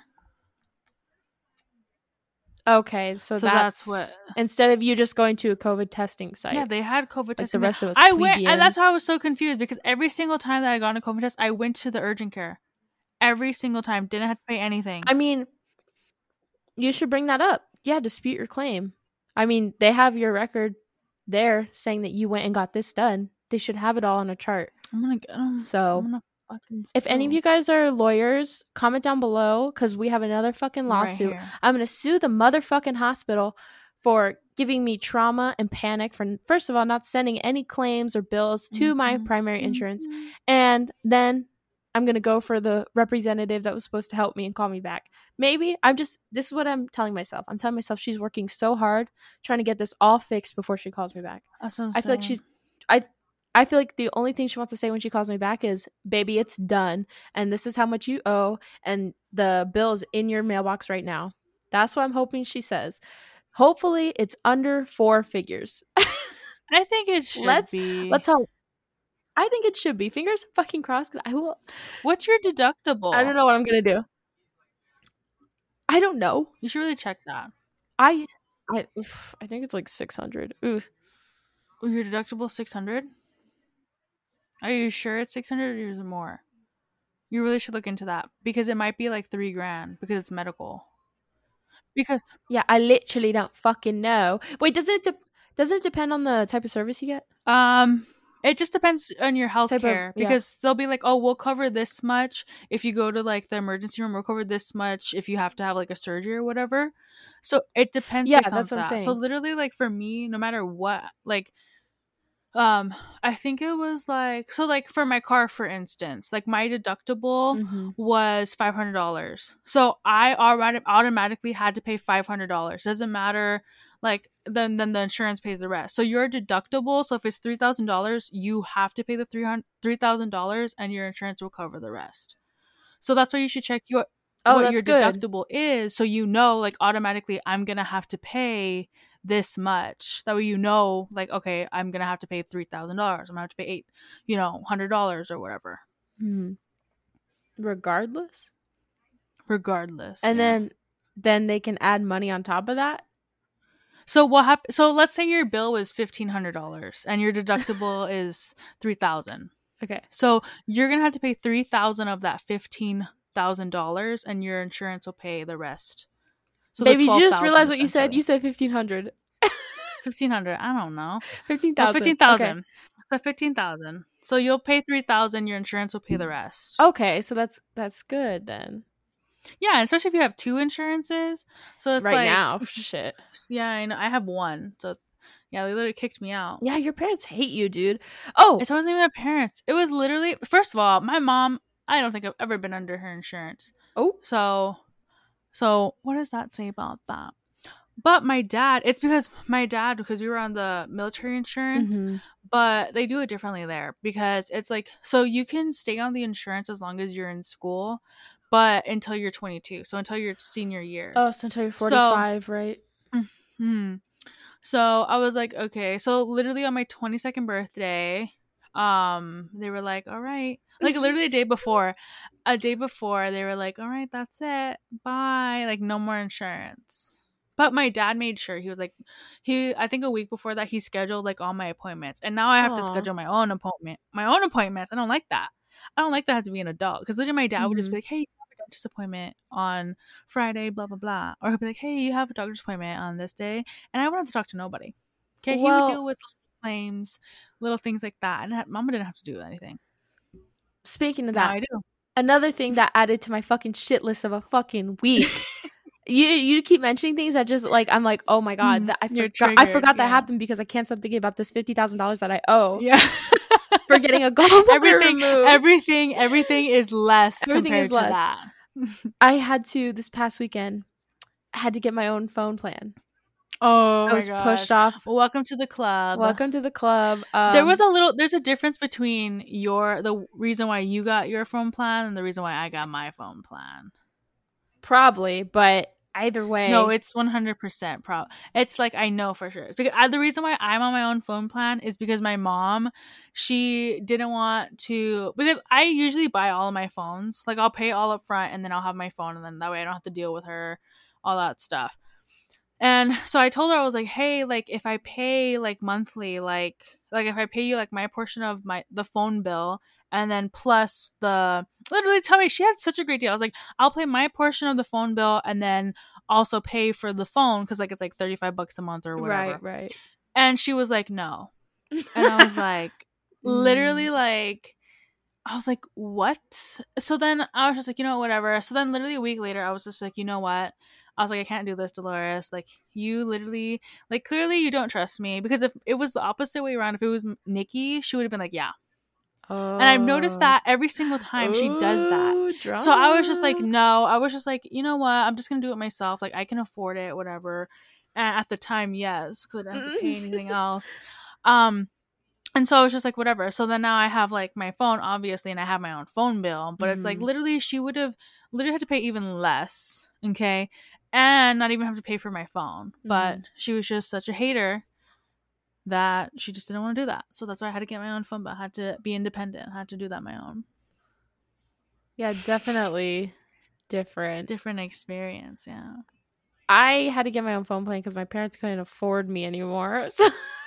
Okay, so, So that's, that's what- instead of you just going to a COVID testing site. Yeah, they had COVID like tests. the in there. rest of us I went, and that's plebeians. why I was so confused, because every single time that I got a COVID test, I went to the urgent care. Every single time, didn't have to pay anything. I mean, you should bring that up. Yeah, dispute your claim. I mean, they have your record there saying that you went and got this done. They should have it all on a chart. I'm gonna get them. So, I'm gonna fucking if any of sue. you guys are lawyers, comment down below because we have another fucking Right lawsuit. here. I'm going to sue the motherfucking hospital for giving me trauma and panic for, first of all, not sending any claims or bills to my Mhm, primary insurance. mhm. And then I'm going to go for the representative that was supposed to help me and call me back. Maybe I'm just, this is what I'm telling myself. I'm telling myself she's working so hard trying to get this all fixed before she calls me back. That's what I'm I feel like saying. she's, I, I feel like the only thing she wants to say when she calls me back is, baby, it's done. And this is how much you owe. And the bill's in your mailbox right now. That's what I'm hoping she says. Hopefully it's under four figures. I think it should let's, be. let's hope. I think it should be. Fingers fucking crossed. 'Cause I will. What's your deductible? I don't know what I'm going to do. I don't know. You should really check that. I, I, oof, I think it's like six hundred. Oof. Oh, your deductible six hundred? Are you sure it's six hundred or is it more? You really should look into that because it might be like three grand because it's medical. Because Yeah, I literally don't fucking know. Wait, does it de- does it depend on the type of service you get? um, it just depends on your health Type of- care yeah. because they'll be like, oh, we'll cover this much if you go to like the emergency room. We'll cover this much if you have to have like a surgery or whatever. So it depends. Yeah, based on that's what I'm that. So saying. literally, like for me, no matter what, like Um, I think it was like so like for my car, for instance, like my deductible Mm-hmm. was five hundred dollars. So I already automatically had to pay five hundred dollars. Doesn't matter, like then then the insurance pays the rest. So your deductible, so if it's three thousand dollars, you have to pay the three hundred three thousand dollars, and your insurance will cover the rest. So that's why you should check your Oh, what that's your good. deductible is, so you know like automatically I'm gonna have to pay this much. That way you know like, okay, I'm gonna have to pay three thousand dollars. I'm gonna have to pay eight, you know, hundred dollars or whatever. Mm. Regardless. Regardless. And yeah. then then they can add money on top of that. So what happened? So let's say your bill was fifteen hundred dollars and your deductible is three thousand. Okay. So you're gonna have to pay three thousand of that fifteen thousand dollars, and your insurance will pay the rest. So Baby, did you just realize what you said? You said fifteen hundred. fifteen hundred. I don't know. fifteen thousand. Well, fifteen thousand. Okay. So fifteen thousand. So you'll pay three thousand. Your insurance will pay the rest. Okay, so that's that's good then. Yeah, especially if you have two insurances. So it's right like, now, shit. Yeah, I know. I have one. So yeah, they literally kicked me out. Yeah, your parents hate you, dude. Oh, it wasn't even my parents. It was literally, first of all, my mom. I don't think I've ever been under her insurance. Oh, so, so what does that say about that? But my dad, it's because my dad, because we were on the military insurance, mm-hmm. but they do it differently there because it's like, so you can stay on the insurance as long as you're in school, but until you're twenty-two. So until your senior year. Oh, so until you're forty-five, so, right? Hmm. So I was like, okay. So literally on my twenty-second birthday, um, they were like, all right. Like literally a day before, a day before, they were like, all right, that's it. Bye. Like no more insurance. But my dad made sure. He was like, he, I think a week before that, he scheduled like all my appointments. And now I have Aww. to schedule my own appointment, my own appointments. I don't like that. I don't like that I have to be an adult. Because literally my dad mm-hmm. would just be like, hey, you have a doctor's appointment on Friday, blah, blah, blah. Or he'll be like, hey, you have a doctor's appointment on this day. And I wouldn't have to talk to nobody. Okay. Well, he would deal with claims, little things like that. And Mama didn't have to do anything. Speaking of that, now I do. Another thing that added to my fucking shit list of a fucking week. You you keep mentioning things that just like I'm like, oh my god, that I forgot triggered, I forgot that yeah. happened because I can't stop thinking about this fifty thousand dollars that I owe. Yeah, for getting a gallbladder everything, removed. Everything, everything is less. Everything is less. To that. I had to this past weekend. I had to get my own phone plan. Oh, I was my pushed off. Welcome to the club. Welcome to the club. Um, there was a little. There's a difference between your the reason why you got your phone plan and the reason why I got my phone plan. Probably, but either way, no, it's one hundred percent pro. It's like I know for sure because I, the reason why I'm on my own phone plan is because my mom, she didn't want to because I usually buy all of my phones. Like I'll pay all up front and then I'll have my phone and then that way I don't have to deal with her, all that stuff. And so I told her, I was like, hey, like if I pay like monthly, like like if I pay you like my portion of my the phone bill and then plus the literally tell me she had such a great deal. I was like, I'll pay my portion of the phone bill and then also pay for the phone because like it's like thirty-five bucks a month or whatever. Right, right. And she was like, no. And I was like, literally like I was like, what? So then I was just like, you know, whatever. So then literally a week later, I was just like, you know what? I was like, I can't do this, Dolores. Like, you literally, like, clearly you don't trust me. Because if it was the opposite way around, if it was Nikki, she would have been like, yeah. Oh. And I've noticed that every single time Ooh, she does that. Drama. So I was just like, no. I was just like, you know what? I'm just going to do it myself. Like, I can afford it, whatever. And at the time, yes. Because I didn't have to pay anything else. Um, And so I was just like, whatever. So then now I have, like, my phone, obviously, and I have my own phone bill. But mm-hmm. it's like, literally, she would have literally had to pay even less. Okay? And not even have to pay for my phone. Mm-hmm. But she was just such a hater that she just didn't want to do that. So that's why I had to get my own phone, but I had to be independent. I had to do that my own. Yeah, definitely different. Different experience, yeah. I had to get my own phone plan because my parents couldn't afford me anymore. So,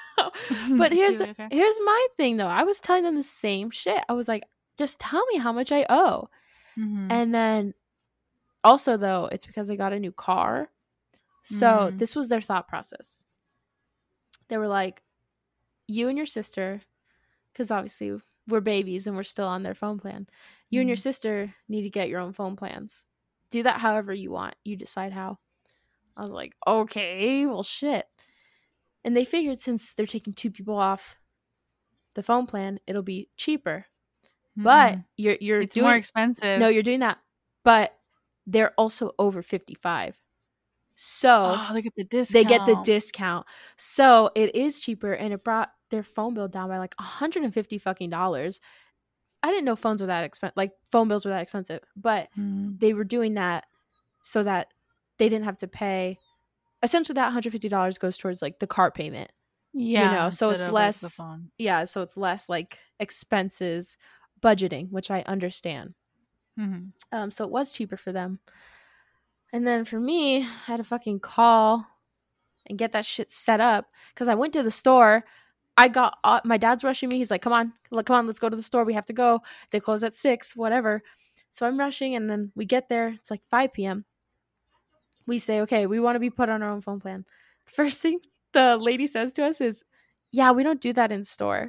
but here's okay. here's my thing, though. I was telling them the same shit. I was like, just tell me how much I owe. Mm-hmm. And then also, though, it's because I got a new car. So mm-hmm. this was their thought process. They were like, you and your sister, because obviously we're babies and we're still on their phone plan. You mm-hmm. and your sister need to get your own phone plans. Do that however you want. You decide how. I was like, okay, well, shit. And they figured since they're taking two people off the phone plan, it'll be cheaper. Mm-hmm. But you're you're it's doing more expensive. No, you're doing that. But they're also over fifty-five. So oh, they get the discount. They get the discount. So it is cheaper, and it brought their phone bill down by like one hundred fifty fucking dollars. I didn't know phones were that expensive, like phone bills were that expensive, but mm. they were doing that so that they didn't have to pay. Essentially, that one hundred fifty dollars goes towards like the car payment. Yeah, you know, so it's less. Like, the phone. Yeah, so it's less like expenses, budgeting, which I understand. Mm-hmm. Um, so it was cheaper for them. And then for me, I had to fucking call and get that shit set up because I went to the store. I got uh, my dad's rushing me. He's like, come on, come on, let's go to the store. We have to go. They close at six, whatever. So I'm rushing, and then we get there. It's like five p.m. We say, okay, we want to be put on our own phone plan. First thing the lady says to us is, yeah, we don't do that in store.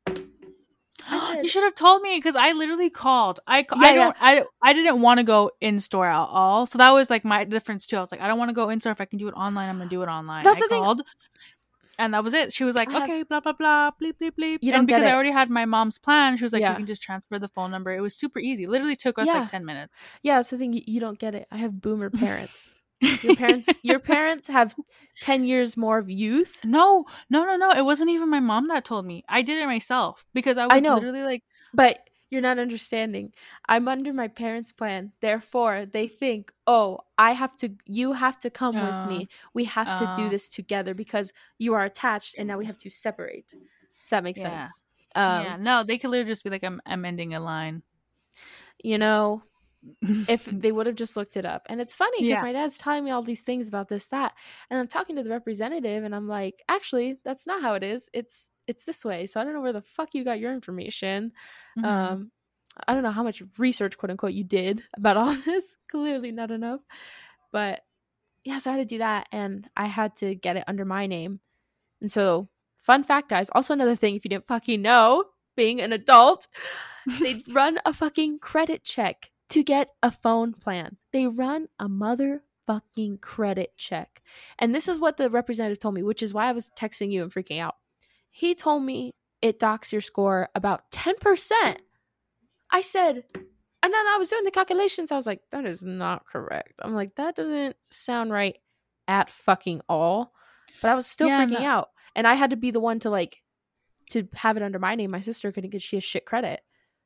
I said, you should have told me because I literally called. I, yeah, I don't yeah. I, I didn't want to go in store at all. So that was like my difference too. I was like, I don't want to go in store. If I can do it online, I'm gonna do it online. That's I the called. Thing. And that was it. She was like, have, okay, blah, blah, blah, bleep, bleep, bleep. You don't and because get it. I already had my mom's plan, she was like, yeah. you can just transfer the phone number. It was super easy. Literally took us yeah. like ten minutes. Yeah, that's the thing. You, you don't get it. I have boomer parents. Your parents your parents have ten years more of youth. No, no, no, no. It wasn't even my mom that told me. I did it myself because I was I know. literally like. But you're not understanding. I'm under my parents' plan. Therefore, they think, oh, I have to, you have to come uh, with me. We have uh, to do this together because you are attached and now we have to separate. If that makes yeah. sense. Um, yeah. No, they could literally just be like, I'm, I'm ending a line. You know, if they would have just looked it up. And it's funny because yeah. my dad's telling me all these things about this, that. And I'm talking to the representative and I'm like, actually, that's not how it is. It's, it's this way. So I don't know where the fuck you got your information. Mm-hmm. Um, I don't know how much research, quote unquote, you did about all this. Clearly not enough. But yeah, so I had to do that. And I had to get it under my name. And so, fun fact, guys. Also another thing, if you didn't fucking know, being an adult, they run a fucking credit check to get a phone plan. They run a motherfucking credit check. And this is what the representative told me, which is why I was texting you and freaking out. He told me it docks your score about ten percent. I said, and then I was doing the calculations. I was like, that is not correct. I'm like, that doesn't sound right at fucking all. But I was still yeah, freaking no. out. And I had to be the one to like, to have it under my name. My sister couldn't get, she has shit credit.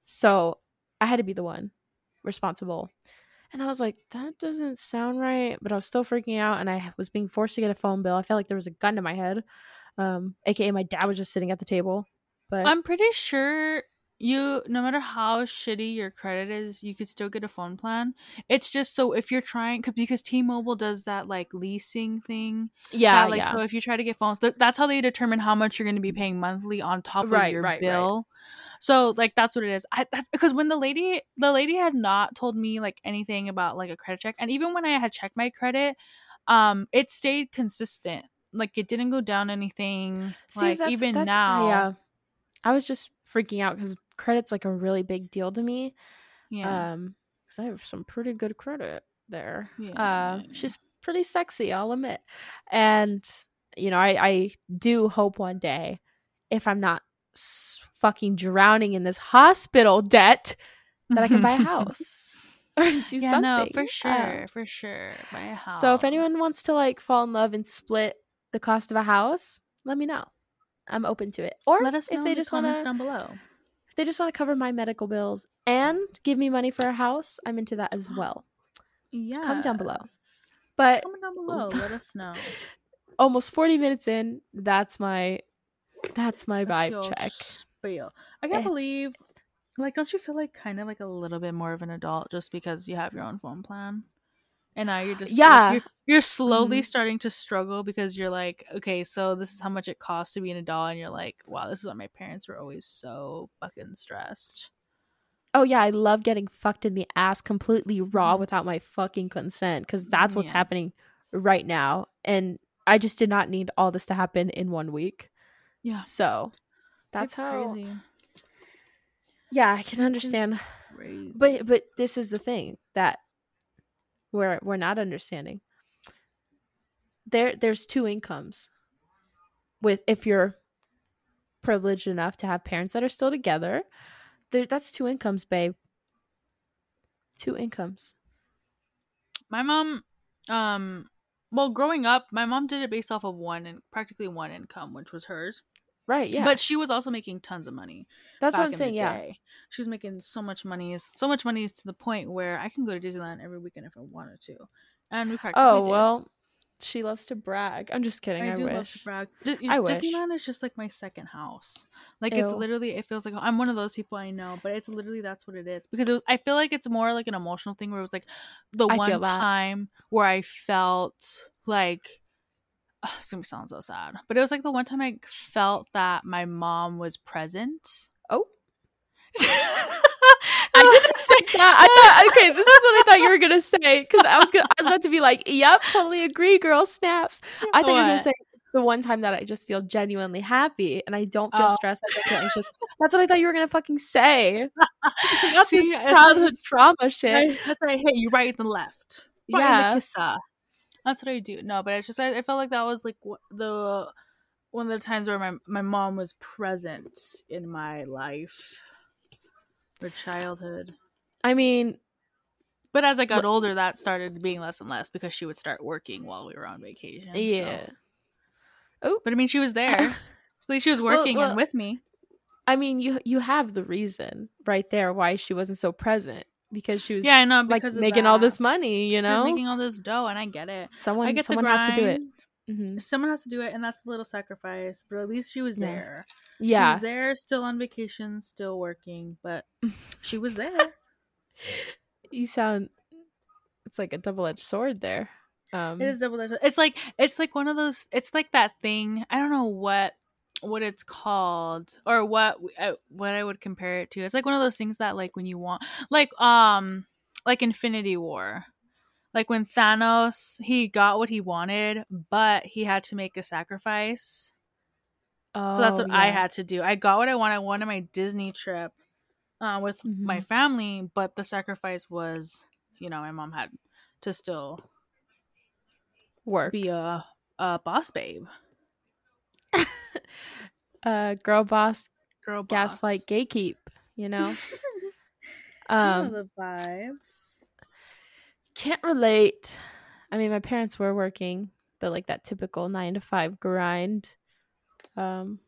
So I had to be the one responsible. And I was like, that doesn't sound right. But I was still freaking out. And I was being forced to get a phone bill. I felt like there was a gun to my head. Um, A K A my dad was just sitting at the table. But I'm pretty sure you, no matter how shitty your credit is, you could still get a phone plan. It's just so if you're trying, because T-Mobile does that like leasing thing. Yeah, that, like yeah. So if you try to get phones, that's how they determine how much you're going to be paying monthly on top of right, your right, bill. Right. So like that's what it is. I, that's because when the lady, the lady had not told me like anything about like a credit check, and even when I had checked my credit, um, it stayed consistent. Like it didn't go down anything. See, like that's, even that's, now, yeah. I was just freaking out because credit's like a really big deal to me. Yeah. Um, because I have some pretty good credit there. Yeah. Uh, she's pretty sexy, I'll admit. And you know, I I do hope one day, if I'm not s- fucking drowning in this hospital debt, that I can buy a house or do yeah, something. No, for sure, uh, for sure, buy a house. So if anyone wants to like fall in love and split the cost of a house, let me know. I'm open to it. Or let us know if they in the just want to down below. If they just want to cover my medical bills and give me money for a house, I'm into that as well. Yeah. Comment down below. But comment down below. Let us know. Almost forty minutes in, that's my that's my that's vibe check. Spiel. I can't it's, believe, like, don't you feel like kind of like a little bit more of an adult just because you have your own phone plan? And now you're just yeah like, you're, you're slowly mm-hmm. starting to struggle because you're like, okay, so this is how much it costs to be an adult, and you're like, wow, this is why my parents were always so fucking stressed. Oh yeah, I love getting fucked in the ass completely raw mm-hmm. without my fucking consent, because that's what's yeah. happening right now, and I just did not need all this to happen in one week. Yeah, so that's it's how. Crazy. Yeah, I can understand, but but this is the thing that. We're we're not understanding. There there's two incomes with if you're privileged enough to have parents that are still together. There, that's two incomes, babe. Two incomes. My mom, um, well, growing up, my mom did it based off of one and practically one income, which was hers. Right, yeah. But she was also making tons of money. That's what back I'm in saying, the yeah. day. She was making so much money, so much money to the point where I can go to Disneyland every weekend if I wanted to. And we practically Oh, did. well, she loves to brag. I'm just kidding. I, I do wish. love to brag. D- I wish. Disneyland is just like my second house. Like Ew. it's literally, it feels like I'm one of those people I know, but it's literally that's what it is because it was, I feel like it's more like an emotional thing where it was like the I feel one that. time where I felt like ugh, it's gonna sound so sad, but it was like the one time I felt that my mom was present. Oh. I didn't expect that. I thought, okay, this is what I thought you were gonna say because I was gonna, I was about to be like, "Yep, totally agree, girl." Snaps. I thought you were gonna What? say the one time that I just feel genuinely happy and I don't feel Oh. stressed. I don't feel anxious. That's what I thought you were gonna fucking say. That's See, this it's childhood like- trauma shit. I, that's why I hit you right in the left. Right Yeah. in the kisser. That's what I do. No, but it's just I, I felt like that was like wh- the one of the times where my my mom was present in my life for childhood. I mean, But as I got Wh- older, that started being less and less because she would start working while we were on vacation. so- yeah. Oh, But I mean, she was there. So at least she was working well- and with me. I mean, you you have the reason right there why she wasn't so present because she was Yeah, I know like because of making all that. this money. You She was know, making all this dough, and I get it. someone I get someone the has to do it. grind. hmm Someone has to do it, and that's a little sacrifice. But at least she was Yeah. there. She Yeah, was there, still on vacation, still working, but she was there. you sound. It's like a double edged sword there. Um, It is double edged. It's like it's like one of those. It's like that thing. I don't know what what it's called or what uh, what I would compare it to. It's like one of those things that like when you want like um like Infinity War. Like when Thanos, he got what he wanted, but he had to make a sacrifice. oh, So that's what I yeah. had to do. I got what I wanted. I wanted my Disney trip uh, with Mhm. my family, but the sacrifice was, you know, my mom had to still Work. be a, a boss babe. uh, girl boss, Girl boss. gaslight, gatekeep. You know. You um, know the vibes. can't relate. I mean, my parents were working, but like that typical nine to five grind. Um,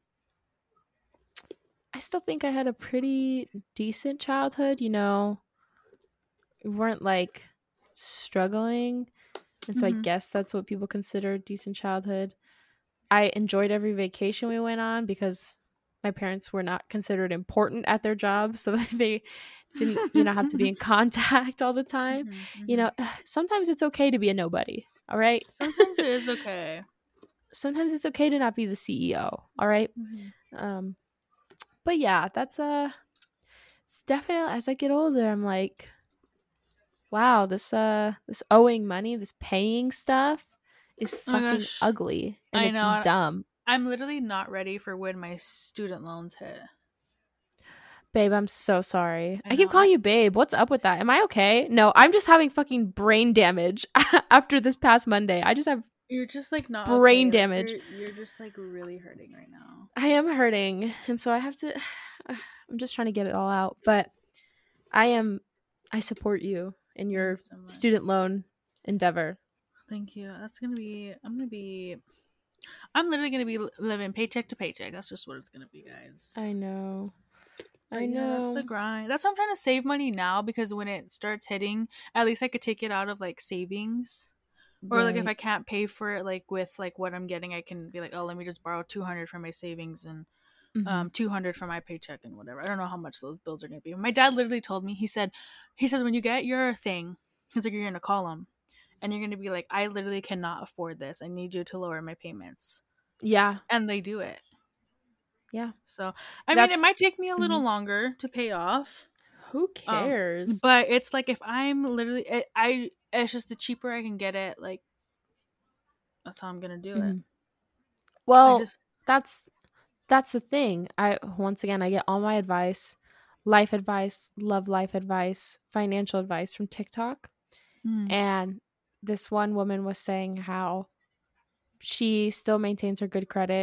I still think I had a pretty decent childhood. You know, we weren't like struggling, and so I Mhm. guess that's what people consider a decent childhood. I enjoyed every vacation we went on because my parents were not considered important at their jobs, so they didn't, you know, have to be in contact all the time. Mhm, You mhm. know, sometimes it's okay to be a nobody. All right. Sometimes it is okay. Sometimes it's okay to not be the C E O. All right. Mhm. Um, but yeah, that's uh it's definitely as I get older, I'm like, wow, this uh this owing money, this paying stuff is Oh my fucking gosh. ugly and I it's know, and- dumb. I'm literally not ready for when my student loans hit. Babe, I'm so sorry. I I, keep know, calling I- you babe. What's up with that? Am I okay? No, I'm just having fucking brain damage after this past Monday. I just have You're just like not Brain okay. Like, damage. You're, you're just like really hurting right now. I am hurting, and so I have to I'm just trying to get it all out, but I am I support you in Thank your you so much. student loan endeavor. Thank you. That's gonna be. I'm gonna be. I'm literally gonna be li- living paycheck to paycheck. That's just what it's gonna be, guys. I know. But I yeah, know. that's the grind. That's why I'm trying to save money now because when it starts hitting, at least I could take it out of like savings. Or like if I Right. can't pay for it, like with like what I'm getting, I can be like, oh, let me just borrow two hundred from my savings and Mhm. um two hundred from my paycheck and whatever. I don't know how much those bills are gonna be. My dad literally told me. He said, he says when you get your thing, he's like you're gonna call him, and you're gonna be like, I literally cannot afford this. I need you to lower my payments, Yeah. and they do it. Yeah. So I mean, That's- it might take me a little Mhm. longer to pay off. Who Um, cares? But it's like if I'm literally, it, I it's just the cheaper I can get it, like that's how I'm gonna do it. Mhm. I well, just, that's that's the thing. I once again I get all my advice, life advice, love life advice, financial advice from TikTok. mm, And this one woman was saying how she still maintains her good credit,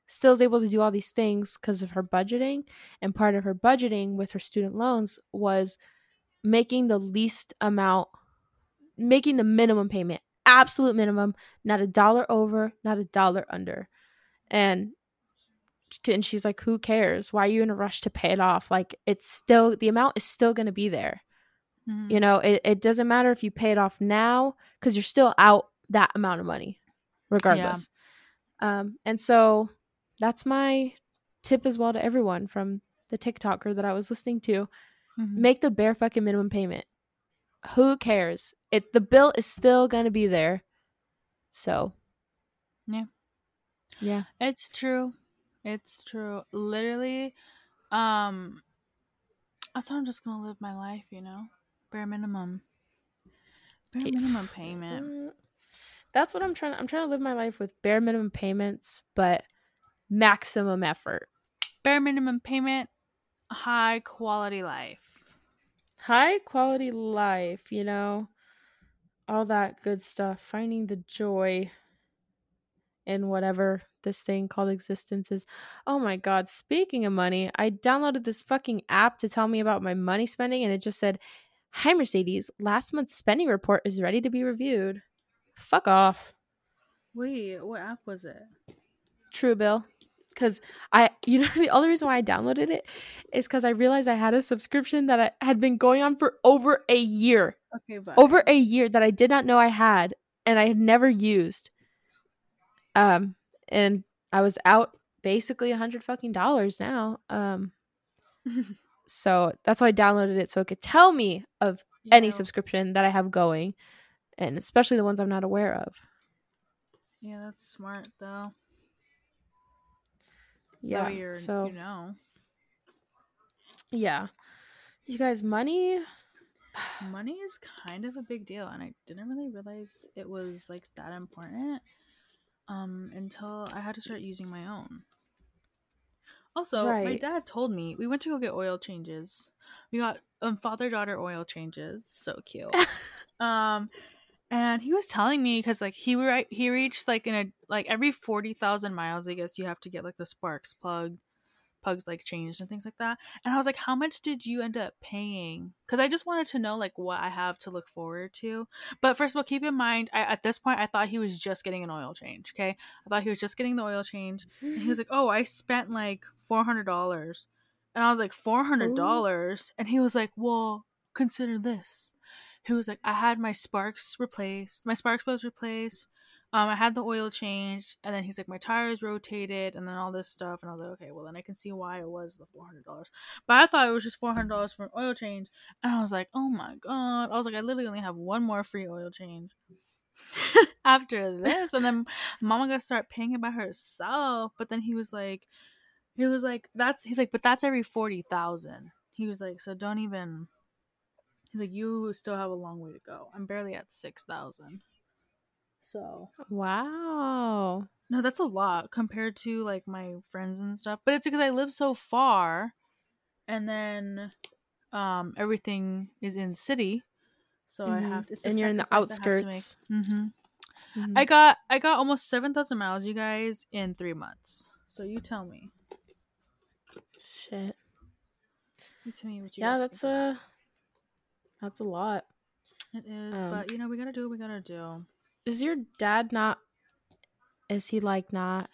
still is able to do all these things because of her budgeting. And part of her budgeting with her student loans was making the least amount, making the minimum payment, absolute minimum, not a dollar over, not a dollar under. And and she's like, who cares? Why are you in a rush to pay it off? Like, it's still, the amount is still going to be there. Mm-hmm. You know, it, it doesn't matter if you pay it off now because you're still out that amount of money regardless. Yeah. Um, and so that's my tip as well to everyone from the TikToker that I was listening to. Mm-hmm. Make the bare fucking minimum payment. Who cares? It the bill is still going to be there. So, yeah. Yeah. It's true. It's true. Literally, um, I thought I'm just gonna live my life, you know, bare minimum, bare minimum payment. That's what I'm trying. I'm trying to live my life with bare minimum payments, but maximum effort. Bare minimum payment, high quality life. High quality life, you know, all that good stuff. Finding the joy in whatever this thing called existence is. Oh my god, speaking of money, I downloaded this fucking app to tell me about my money spending, and it just said, hi Mercedes, last month's spending report is ready to be reviewed. Fuck off. Wait, what app was it? Truebill. Because I, you know, the only reason why I downloaded it is because I realized I had a subscription that I had been going on for over a year. Okay, bye. Over a year that I did not know I had, and I had never used. Um, and I was out basically a hundred fucking dollars now. Um, so that's why I downloaded it, so it could tell me of yeah. any subscription that I have going, and especially the ones I'm not aware of. Yeah, that's smart though. Yeah, you're, so you know, yeah, you guys, money, money is kind of a big deal, and I didn't really realize it was like that important. Um, until I had to start using my own. Also, right. my dad told me, we went to go get oil changes. We got um, father-daughter oil changes. So cute. um, and he was telling me, because like he re- he reached like in a like every forty thousand miles, I guess you have to get like the sparks plug. Pugs like changed and things like that, and I was like, how much did you end up paying? Because I just wanted to know like what I have to look forward to. But first of all, keep in mind, I, at this point I thought he was just getting an oil change. Okay, I thought he was just getting the oil change, and he was like, oh, I spent like four hundred dollars, and I was like, four hundred dollars? And he was like, well, consider this. He was like, I had my sparks replaced, my sparks plugs replaced, Um, I had the oil changed, and then he's like, my tires rotated, and then all this stuff, and I was like, okay, well then I can see why it was the four hundred dollars. But I thought it was just four hundred dollars for an oil change, and I was like, oh my god. I was like, I literally only have one more free oil change after this, and then Mama gonna start paying it by herself. But then he was like, he was like, that's, he's like, but that's every forty thousand. He was like, so don't even, he's like, you still have a long way to go. I'm barely at six thousand. So wow, no, that's a lot compared to like my friends and stuff, but it's because I live so far, and then um everything is in city, so mm-hmm. I have to, and you're in the outskirts. I, mm-hmm. Mm-hmm. I got I got almost seven thousand miles, you guys, in three months. So you tell me. Shit. You tell me what you. Yeah, guys that's think a about. That's a lot. It is, um, but you know, we gotta do what we gotta do. Is your dad not, is he like not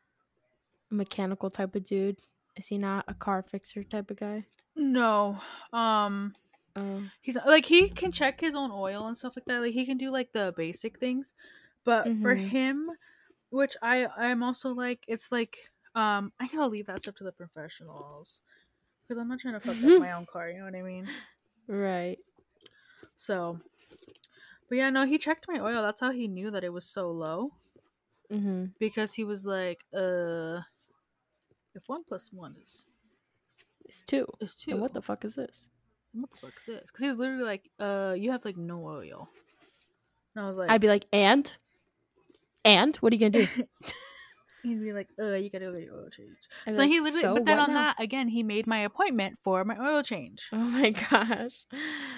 a mechanical type of dude? Is he not a car fixer type of guy? No. Um, oh. He's like, he can check his own oil and stuff like that. Like he can do like the basic things, but mm-hmm. for him, which I, I'm also like, it's like, um, I gotta leave that stuff to the professionals because I'm not trying to fuck up my own car. You know what I mean? Right. So. But yeah, no, he checked my oil. That's how he knew that it was so low. Mm-hmm. Because he was like, uh, if one plus one is... It's two. It's two. And what the fuck is this? What the fuck is this? Because he was literally like, uh, you have like no oil. And I was like... I'd be like, and? And? What are you going to do? He'd be like, uh, you gotta go get your oil change. So then like, he literally... So but then on now? That, again, he made my appointment for my oil change. Oh my gosh.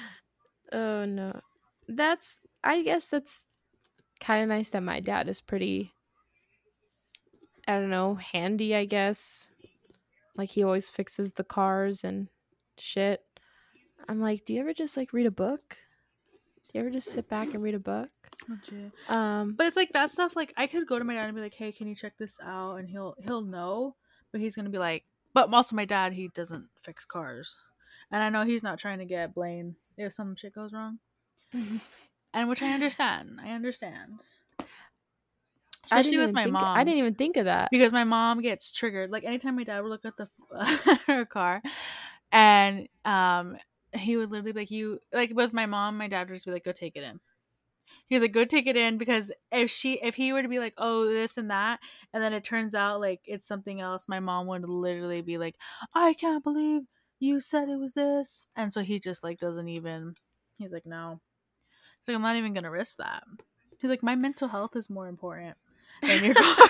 Oh no. That's, I guess that's kind of nice that my dad is pretty I don't know, handy, I guess. Like, he always fixes the cars and shit. I'm like, do you ever just, like, read a book? Do you ever just sit back and read a book? Legit. Um, But it's like that stuff. Like, I could go to my dad and be like, "Hey, can you check this out?" And he'll he'll know, but he's gonna be like, "But also, my dad, he doesn't fix cars," and I know he's not trying to get blamed if some shit goes wrong, and which I understand. I understand, I especially didn't with even my think, mom. I didn't even think of that. Because my mom gets triggered. Like, anytime my dad would look at the her car, and um, he would literally be like, "You like," with my mom, my dad would just be like, "Go take it in." He's like, "Go take it in," because if she, if he were to be like, "Oh, this and that," and then it turns out like it's something else, my mom would literally be like, "I can't believe you said it was this," and so he just like doesn't even. He's like, "No," he's like, "I'm not even gonna risk that." He's like, "My mental health is more important than your car,"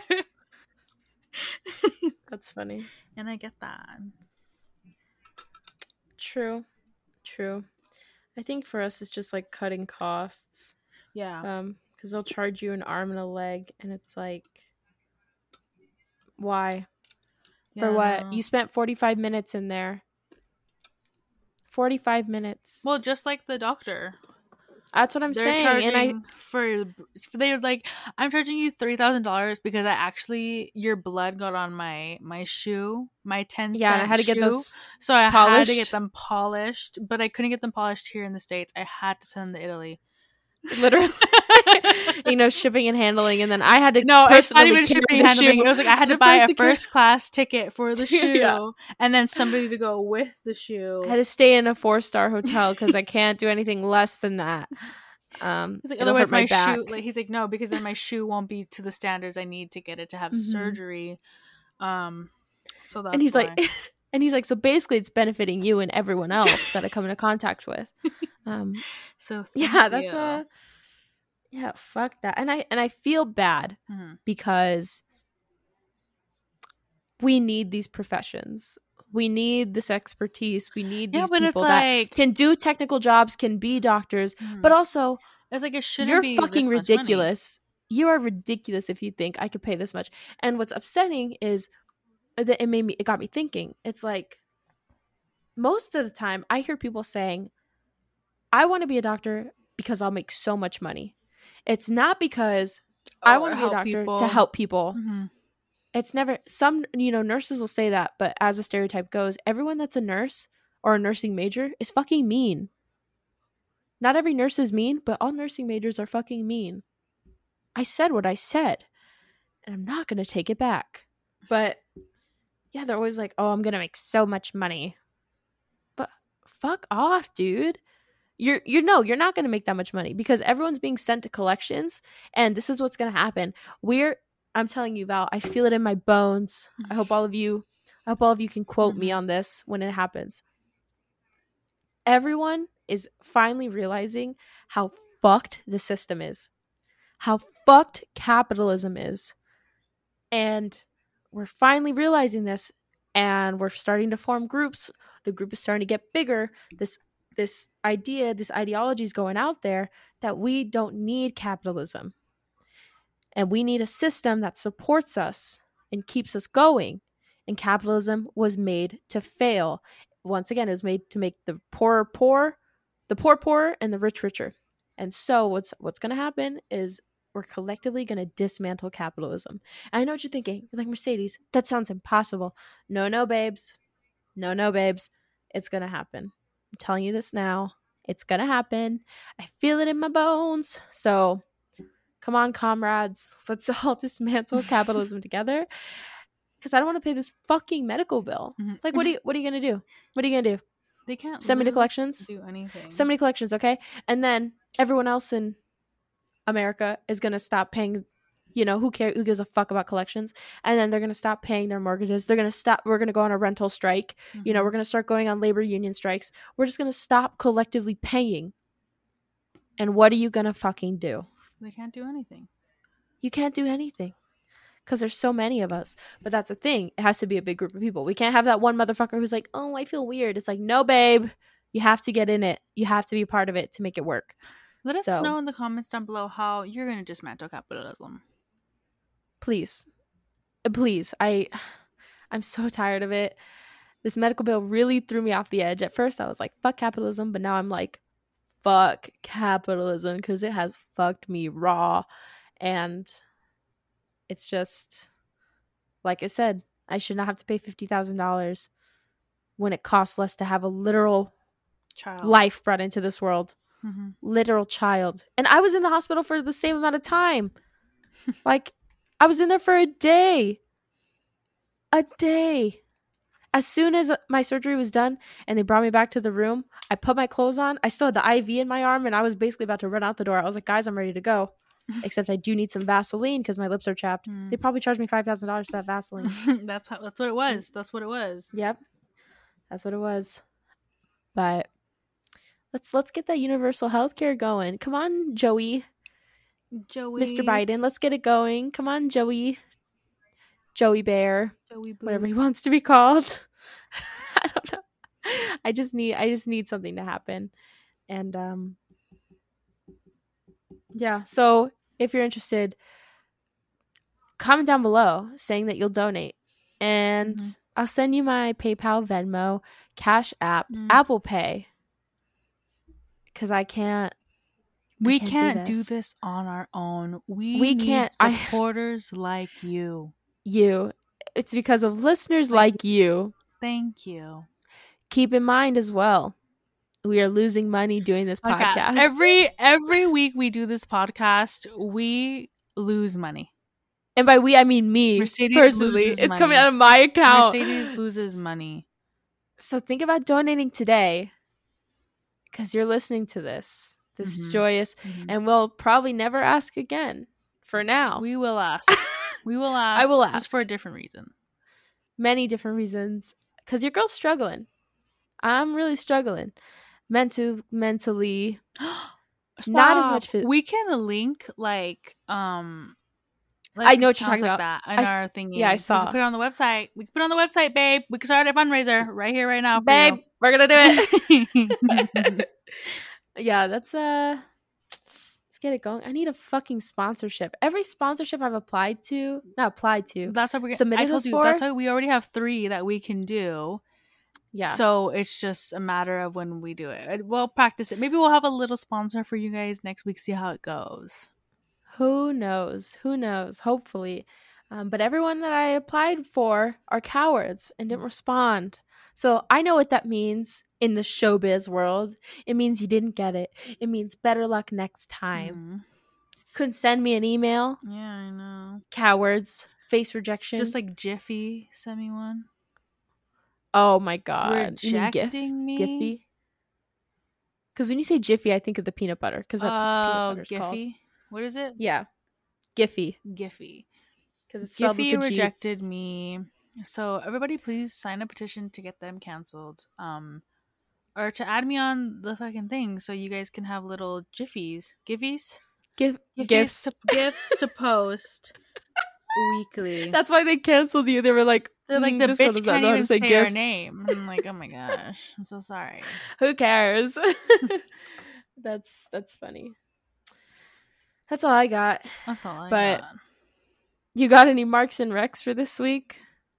That's funny. and I get that. True. True. I think for us, it's just like cutting costs. Yeah. Um, because they'll charge you an arm and a leg, and it's like, why? For Yeah, what? no. You spent forty-five minutes in there. forty-five minutes. Well, just like the doctor. That's what I'm They're saying. charging And I for they're like, "I'm charging you three thousand dollars because I actually your blood got on my my shoe, my ten yeah, and I cent had to get shoe. those So I had to polished. get them polished, but I couldn't get them polished here in the States. I had to send them to Italy. Literally, you know, shipping and handling, and then I had to No, it's not personally even carry shipping the and handling. shoe. It was like I had to The buy a person carry- first class ticket for the shoe, Yeah. and then somebody to go with the shoe. I had to stay in a four star hotel because I can't do anything less than that. Um, He's like, it'll otherwise hurt my, my, back. shoe. Like, he's like, no, because then my shoe won't be to the standards I need to get it to have Mhm. surgery. Um, so that's and he's why. like, and he's like, so basically, it's benefiting you and everyone else that I come into contact with. Um, so thank yeah, that's you. a yeah, fuck that. And I and I feel bad Mm-hmm. because we need these professions. We need this expertise. We need Yeah, these but it's people that like, can do technical jobs, can be doctors, Mhm. but also it's like it shouldn't you're be fucking this much money. ridiculous. You are ridiculous if you think I could pay this much. And what's upsetting is that it made me it got me thinking. It's like most of the time I hear people saying, I want to be a doctor because I'll make so much money. It's not because I Or want to be a help doctor people. to help people. Mhm. It's never some, you know, nurses will say that, but as a stereotype goes, everyone that's a nurse or a nursing major is fucking mean. Not every nurse is mean, but all nursing majors are fucking mean. I said what I said, and I'm not going to take it back. But yeah, they're always like, oh, I'm going to make so much money. But fuck off, dude. You're, you know, you're not going to make that much money because everyone's being sent to collections, and this is what's going to happen. We're, I'm telling you, Val, I feel it in my bones. I hope all of you, I hope all of you can quote mm-hmm. me on this when it happens. Everyone is finally realizing how fucked the system is, how fucked capitalism is. And we're finally realizing this, and we're starting to form groups. The group is starting to get bigger. This this idea, this ideology is going out there that we don't need capitalism. And we need a system that supports us and keeps us going. And capitalism was made to fail. Once again, it was made to make the poor poor, the poor poorer, and the rich richer. And so what's what's going to happen is we're collectively going to dismantle capitalism. And I know what you're thinking. You're like, Mercedes, that sounds impossible. No, no, babes. No, no, babes. It's going to happen. I'm telling you this now. It's going to happen. I feel it in my bones. So come on, comrades. Let's all dismantle capitalism together. Because I don't want to pay this fucking medical bill. Mm-hmm. Like, what are you what are you going to do? What are you going to do? They can't send me to collections? Do anything. Send me to collections, okay? And then everyone else in America is going to stop paying, you know, who cares, who gives a fuck about collections? And then they're going to stop paying their mortgages. They're going to stop, we're going to go on a rental strike. Mm-hmm. You know, we're going to start going on labor union strikes. We're just going to stop collectively paying. And what are you going to fucking do? They can't do anything. You can't do anything. Because there's so many of us. But that's the thing. It has to be a big group of people. We can't have that one motherfucker who's like, oh, I feel weird. It's like, no, babe. You have to get in it. You have to be a part of it to make it work. Let so, us know in the comments down below how you're going to dismantle capitalism. Please. please, I, I'm so tired of it. This medical bill really threw me off the edge. At first, I was like, fuck capitalism. But now I'm like, fuck capitalism because it has fucked me raw. And it's just, like I said, I should not have to pay fifty thousand dollars when it costs less to have a literal Child. life brought into this world. Mm-hmm. Literal child. And I was in the hospital for the same amount of time. Like, I was in there for a day. A day. As soon as my surgery was done and they brought me back to the room, I put my clothes on. I still had the I V in my arm and I was basically about to run out the door. I was like, guys, I'm ready to go. Except I do need some Vaseline because my lips are chapped. Mm. They probably charged me five thousand dollars for that Vaseline. that's how. That's what it was. That's what it was. Yep. That's what it was. But let's let's get that universal health care going. Come on, Joey. Joey. Mister Biden, let's get it going. Come on, Joey. Joey Bear. Joey Boo. Whatever he wants to be called. I don't know. I just need I just need something to happen. And um yeah, so if you're interested, comment down below saying that you'll donate. And Mm-hmm. I'll send you my PayPal, Venmo, Cash App, Mm. Apple Pay. Cause I can't We can't can't, do do, this. this. on our own. We, We need can't- I- supporters like you. you. It's because of listeners Thank like you. Thank you. Keep in mind as well, we are losing money doing this podcast. Podcast. Every every week we do this podcast, we lose money. And by we, I mean me. Mercedes personally. loses It's money. coming out of my account. Mercedes loses money. So think about donating today because you're listening to this. This Mhm. joyous. Mhm. And we'll probably never ask again for now. We will ask. We will ask. I will just ask. for a different reason. Many different reasons. Because your girl's struggling. I'm really struggling. Mental, mentally. Not as Stop. much phys- We can link like um. I know what you're accounts talking like about. That in I s- our thingy. yeah, I We saw. can put it on the website. We can put it on the website, babe. We can start a fundraiser right here, right now, for Babe, you. we're going to do it. Yeah, that's uh let's get it going. I need a fucking sponsorship. Every sponsorship I've applied to, not applied to. That's what we Submitted I told us you. for? That's why we already have three that we can do. Yeah. So it's just a matter of when we do it. We'll practice it. Maybe we'll have a little sponsor for you guys next week. See how it goes. Who knows? Who knows? Hopefully. Um, but everyone that I applied for are cowards and didn't respond. So I know what that means in the showbiz world. It means you didn't get it. It means better luck next time. Mhm. Couldn't send me an email. Yeah, I know. Cowards. Face rejection. Just like Jiffy sent me one. oh my god. You mean GIF? Rejecting me? Giphy? Because when you say Jiffy, I think of the peanut butter. Because that's what the Oh, peanut butter's called. Giphy. What is it? Yeah. Giphy. Giphy. Because it's spelled Giphy with the G. rejected me. So everybody, please sign a petition to get them canceled. Um, or to add me on the fucking thing so you guys can have little Jiffies, Giffies, Gif- Giffies gifts. to, gifts to post weekly. That's why they canceled you. They were like, They're like "Mm, the this girl bitch does not can't know how even to say, say our gifts." name. I'm like, oh my gosh, I'm so sorry. Who cares? that's that's funny. That's all I got. That's all I But- got. You got any marks and recs for this week?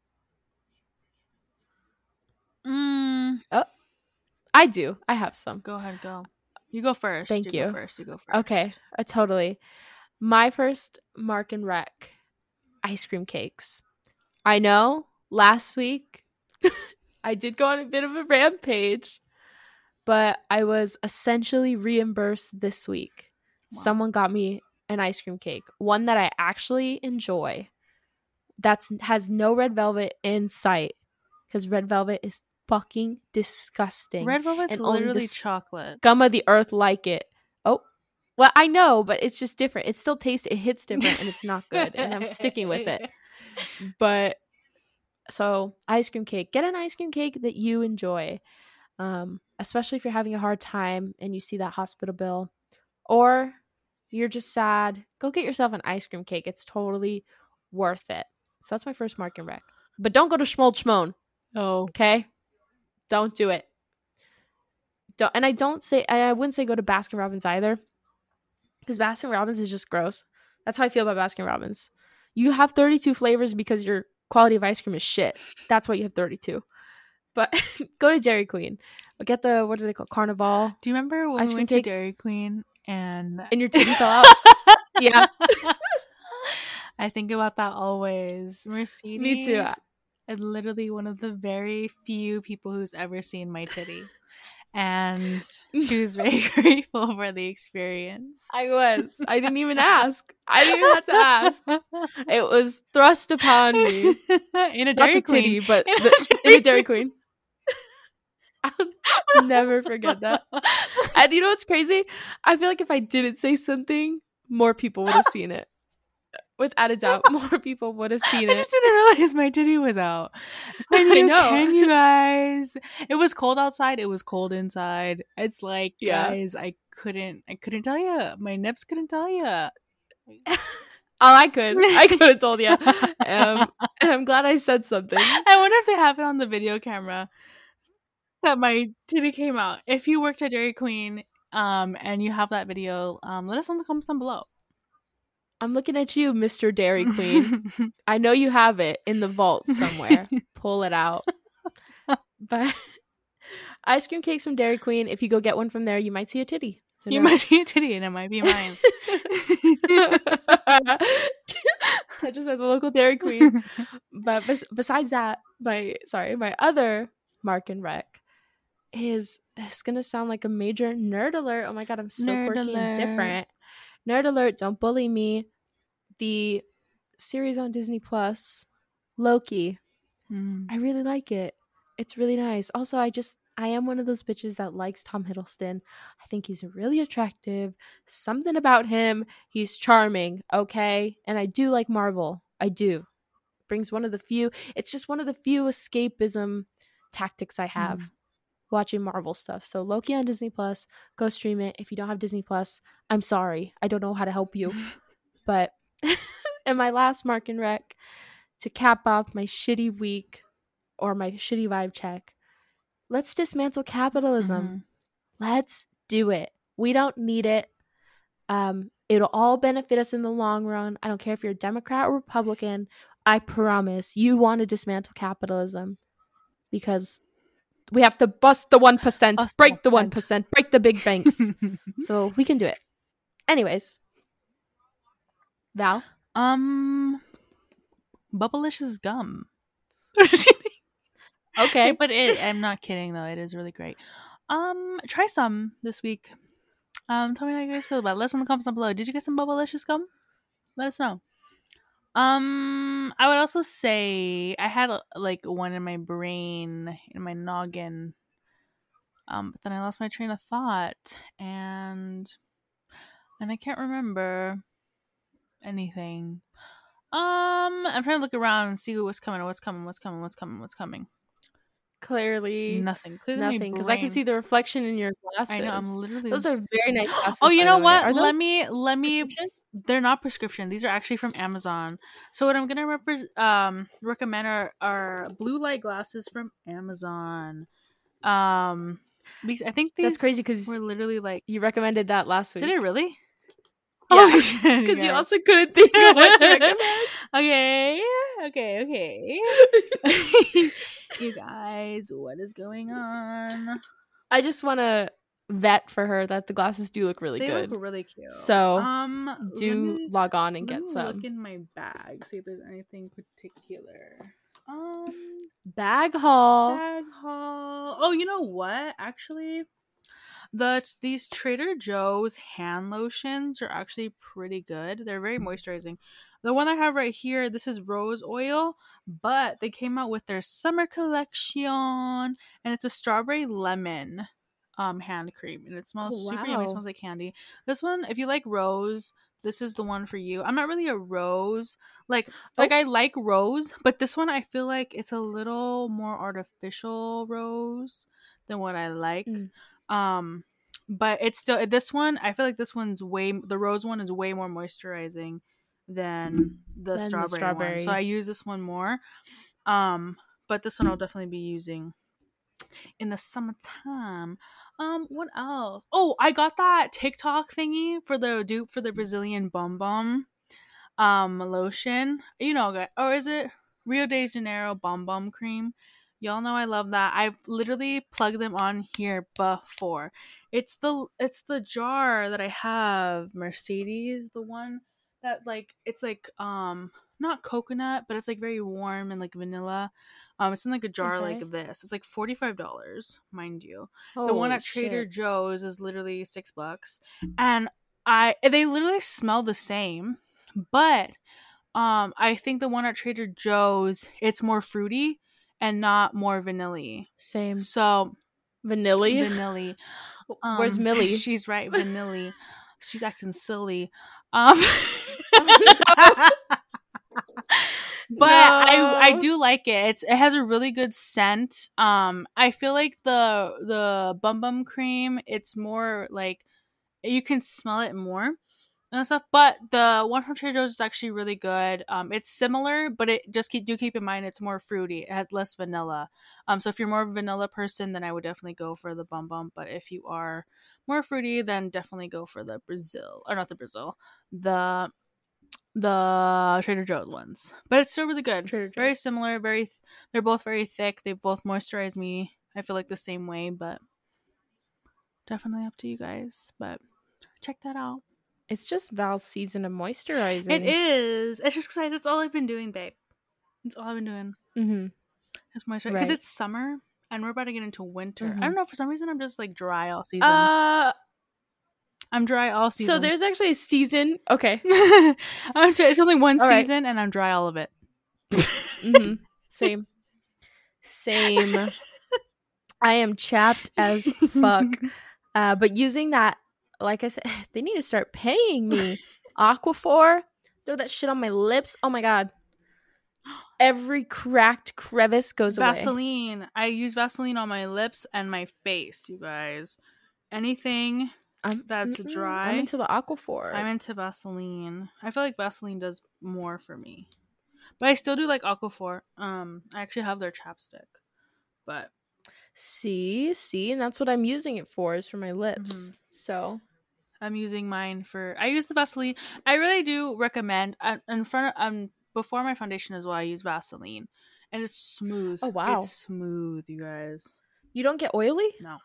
Mm, I do. I have some. go ahead, go. You go first. Thank you. you. Go first. You go first. Okay, uh, totally. My first mark and rec, ice cream cakes. I know last week I did go on a bit of a rampage, but I was essentially reimbursed this week. Wow. Someone got me an ice cream cake, one that I actually enjoy. That's has no red velvet in sight because red velvet is fucking disgusting. Red velvet's and only the literally s- chocolate. Scum of the earth like it. Oh, well, I know, but it's just different. It still tastes, it hits different, and it's not good. And I'm sticking with it. But so ice cream cake, get an ice cream cake that you enjoy, um, especially if you're having a hard time and you see that hospital bill, or you're just sad. Go get yourself an ice cream cake. It's totally worth it. So that's my first mark and rec. But don't go to Schmold Schmoan. Oh. Okay, don't do it. Don't, and I don't say, I wouldn't say go to Baskin Robbins either, because Baskin Robbins is just gross. That's how I feel about Baskin Robbins. You have thirty-two flavors because your quality of ice cream is shit. That's why you have thirty-two. But go to Dairy Queen. Get the, what do they call, Carnival. Do you remember when ice we cream went cakes? to Dairy Queen and And your titty fell out? Yeah. I think about that always. Mercedes. Me too. Is literally one of the very few people who's ever seen my titty. And she was very grateful for the experience. I was. I didn't even ask. I didn't even have to ask. It was thrust upon me. In a Not Dairy the Queen. titty, but In a the, Dairy in a Dairy Queen. I'll never forget that. And you know what's crazy? I feel like if I didn't say something, more people would have seen it. Without a doubt, more people would have seen I it. just didn't realize my titty was out. Can I you, know. Can you guys? It was cold outside. It was cold inside. It's like, Yeah. guys, I couldn't. I couldn't tell you. My nips couldn't tell you. Oh, I could. I could have told you. Um, and I'm glad I said something. I wonder if they have it on the video camera that my titty came out. If you worked at Dairy Queen, um, and you have that video, um, let us know in the comments down below. I'm looking at you, Mister Dairy Queen. I know you have it in the vault somewhere. Pull it out. But ice cream cakes from Dairy Queen. If you go get one from there, you might see a titty. Who You knows? might see a titty, and it might be mine. I just at the local Dairy Queen. But bes- besides that, my sorry, my other Mark and Rec is it's gonna sound like a major nerd alert. Oh my god, I'm so Nerd quirky and alert. different. Nerd alert! Don't bully me. The series on Disney Plus, Loki. Mm. I really like it. It's really nice. Also, I just I am one of those bitches that likes Tom Hiddleston. I think he's really attractive. Something about him, he's charming, okay? And I do like Marvel. I do. Brings one of the few, it's just one of the few escapism tactics I have Mm. watching Marvel stuff. So Loki on Disney Plus, go stream it. If you don't have Disney Plus, I'm sorry. I don't know how to help you. But and my last Mark and Rec to cap off my shitty week or my shitty vibe check. Let's dismantle capitalism. Mhm. Let's do it. We don't need it. Um, it'll all benefit us in the long run. I don't care if you're a Democrat or Republican. I promise you want to dismantle capitalism because we have to bust the one percent, Bust the break the one one percent, break the big banks. So we can do it. Anyways. Val? Um, Bubblicious gum. Just kidding. Okay. But it, I'm not kidding though. It is really great. Um, try some this week. Um, tell me how you guys feel about it. Let us know in the comments down below. Did you get some Bubblicious gum? Let us know. Um, I would also say I had like one in my brain, in my noggin. Um, but then I lost my train of thought, and and I can't remember anything. Um, I'm trying to look around and see what's coming, what's coming, what's coming, what's coming, what's coming. Clearly Nothing. Clearly my nothing, because I can brain- see the reflection in your glasses. I know. I'm literally. Those are very nice glasses. Oh, you by know the way. what? Are Let those me. Let me. prescription? They're not prescription. These are actually from Amazon. So what I'm gonna rep- um recommend are are blue light glasses from Amazon. Um, because I think these That's crazy because were literally like. you recommended that last week. Did I really? Yeah, Oh, shit, because you guys. also couldn't think of what to recommend. Okay, okay, okay. You guys, what is going on? I just want to vet for her that the glasses do look really They good. look really cute. So, um, do let me, log on and let get me some. Look in my bag, see if there's anything particular. Um, Bag haul. bag haul. Oh, you know what? Actually, the these Trader Joe's hand lotions are actually pretty good. They're very moisturizing. The one I have right here, this is rose oil, but they came out with their summer collection, and it's a strawberry lemon um hand cream, and it smells Oh, super yummy. It wow. smells like candy. This one, if you like rose, this is the one for you. I'm not really a rose like like Oh. I like rose, but this one I feel like it's a little more artificial rose than what I like. Mm. Um, but it's still this one. I feel like this one's way the rose one is way more moisturizing than the, Than the strawberry, strawberry. one. So I use this one more. Um, but this one I'll definitely be using in the summertime. Um, what else? Oh, I got that TikTok thingy for the dupe for the Brazilian bum bum. um lotion. You know, guys, or is it Rio de Janeiro Bomb Bomb Cream? Y'all know I love that. I've literally plugged them on here before. It's the it's the jar that I have, Mercedes, the one that like it's like um not coconut, but it's like very warm and like vanilla. Um, it's in like a jar Okay. like this. It's like forty five dollars, mind you. The Holy one at Trader shit. Joe's is literally six bucks, and I they literally smell the same, but um I think the one at Trader Joe's it's more fruity and not more vanilla. Same. So Vanilla. vanilla. Um, Where's Millie? She's right, vanilla. She's acting silly. Um, but I I No. do like it. It's it has a really good scent. Um, I feel like the the Bum Bum Cream, it's more like you can smell it more and stuff. But the one from Trader Joe's is actually really good. Um, it's similar, but it just keep, do keep in mind it's more fruity. It has less vanilla. Um, so if you're more of a vanilla person, then I would definitely go for the Bum Bum. But if you are more fruity, then definitely go for the Brazil or not the Brazil, the the Trader Joe's ones. But it's still really good. Trader Very Joe's. similar. Very, they're both very thick. They both moisturize me. I feel like the same way, but definitely up to you guys. But check that out. It's just Val's season of moisturizing. It is. It's just because that's all I've been doing, babe. That's all I've been doing. Mm-hmm. It's moisturize because Right. it's summer and we're about to get into winter. Mhm. I don't know, for some reason I'm just like dry all season. Uh, I'm dry all season. so there's actually a season. Okay. I'm sorry, it's only one All right. season and I'm dry all of it. Mm-hmm. Same. Same. I am chapped as fuck. Uh, but using that, like I said, they need to start paying me. Aquaphor, throw that shit on my lips. Oh my god. Every cracked crevice goes away. Vaseline. I use Vaseline on my lips and my face, you guys. Anything I'm, that's mm-mm, dry. I'm into the Aquaphor. I'm into Vaseline. I feel like Vaseline does more for me. But I still do like Aquaphor. Um, I actually have their chapstick. But see, see, and that's what I'm using it for, is for my lips. Mhm. So I'm using mine for. I use the Vaseline. I really do recommend. Uh, in front of um before my foundation as well, I use Vaseline, and it's smooth. Oh, wow. It's smooth, you guys. you don't get oily? No,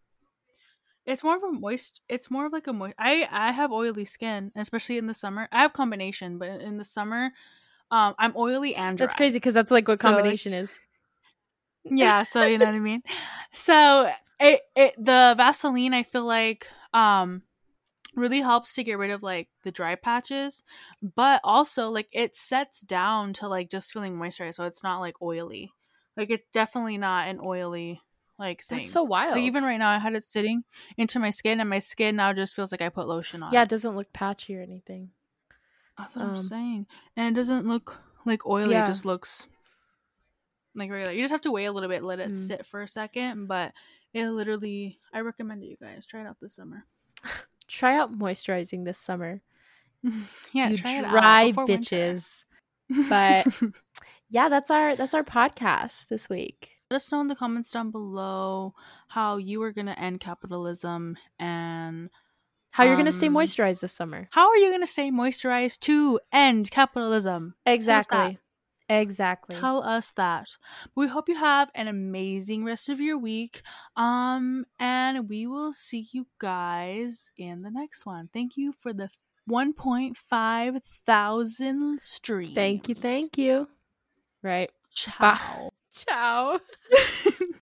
it's more of a moist. It's more of like a moist. I I have oily skin, especially in the summer. I have combination, but in the summer, um, I'm oily and dry. That's crazy because that's like what So combination it's- is. Yeah, so you know what I mean. So it, it the Vaseline, I feel like um really helps to get rid of like the dry patches, but also like it sets down to like just feeling moisturized, so it's not like oily. Like it's definitely not an oily like thing. That's so wild. Like even right now, I had it sitting into my skin, and my skin now just feels like I put lotion on. Yeah, it. it doesn't look patchy or anything. That's what I'm um, saying, and it doesn't look like oily. Yeah. It just looks like regular. You just have to wait a little bit, let it Mm. sit for a second, but it literally, I recommend it, you guys. Try it out this summer. Try out moisturizing this summer. Yeah, you try it out dry before winter. bitches. But yeah, that's our that's our podcast this week. Let us know in the comments down below how you are gonna end capitalism and How you're gonna stay Um, moisturized this summer. how are you gonna stay moisturized to end capitalism. Exactly. Exactly. Tell us that. We hope you have an amazing rest of your week. Um, and we will see you guys in the next one. Thank you for the one point five thousand streams. Thank you. Thank you. Right. Ciao. Ciao.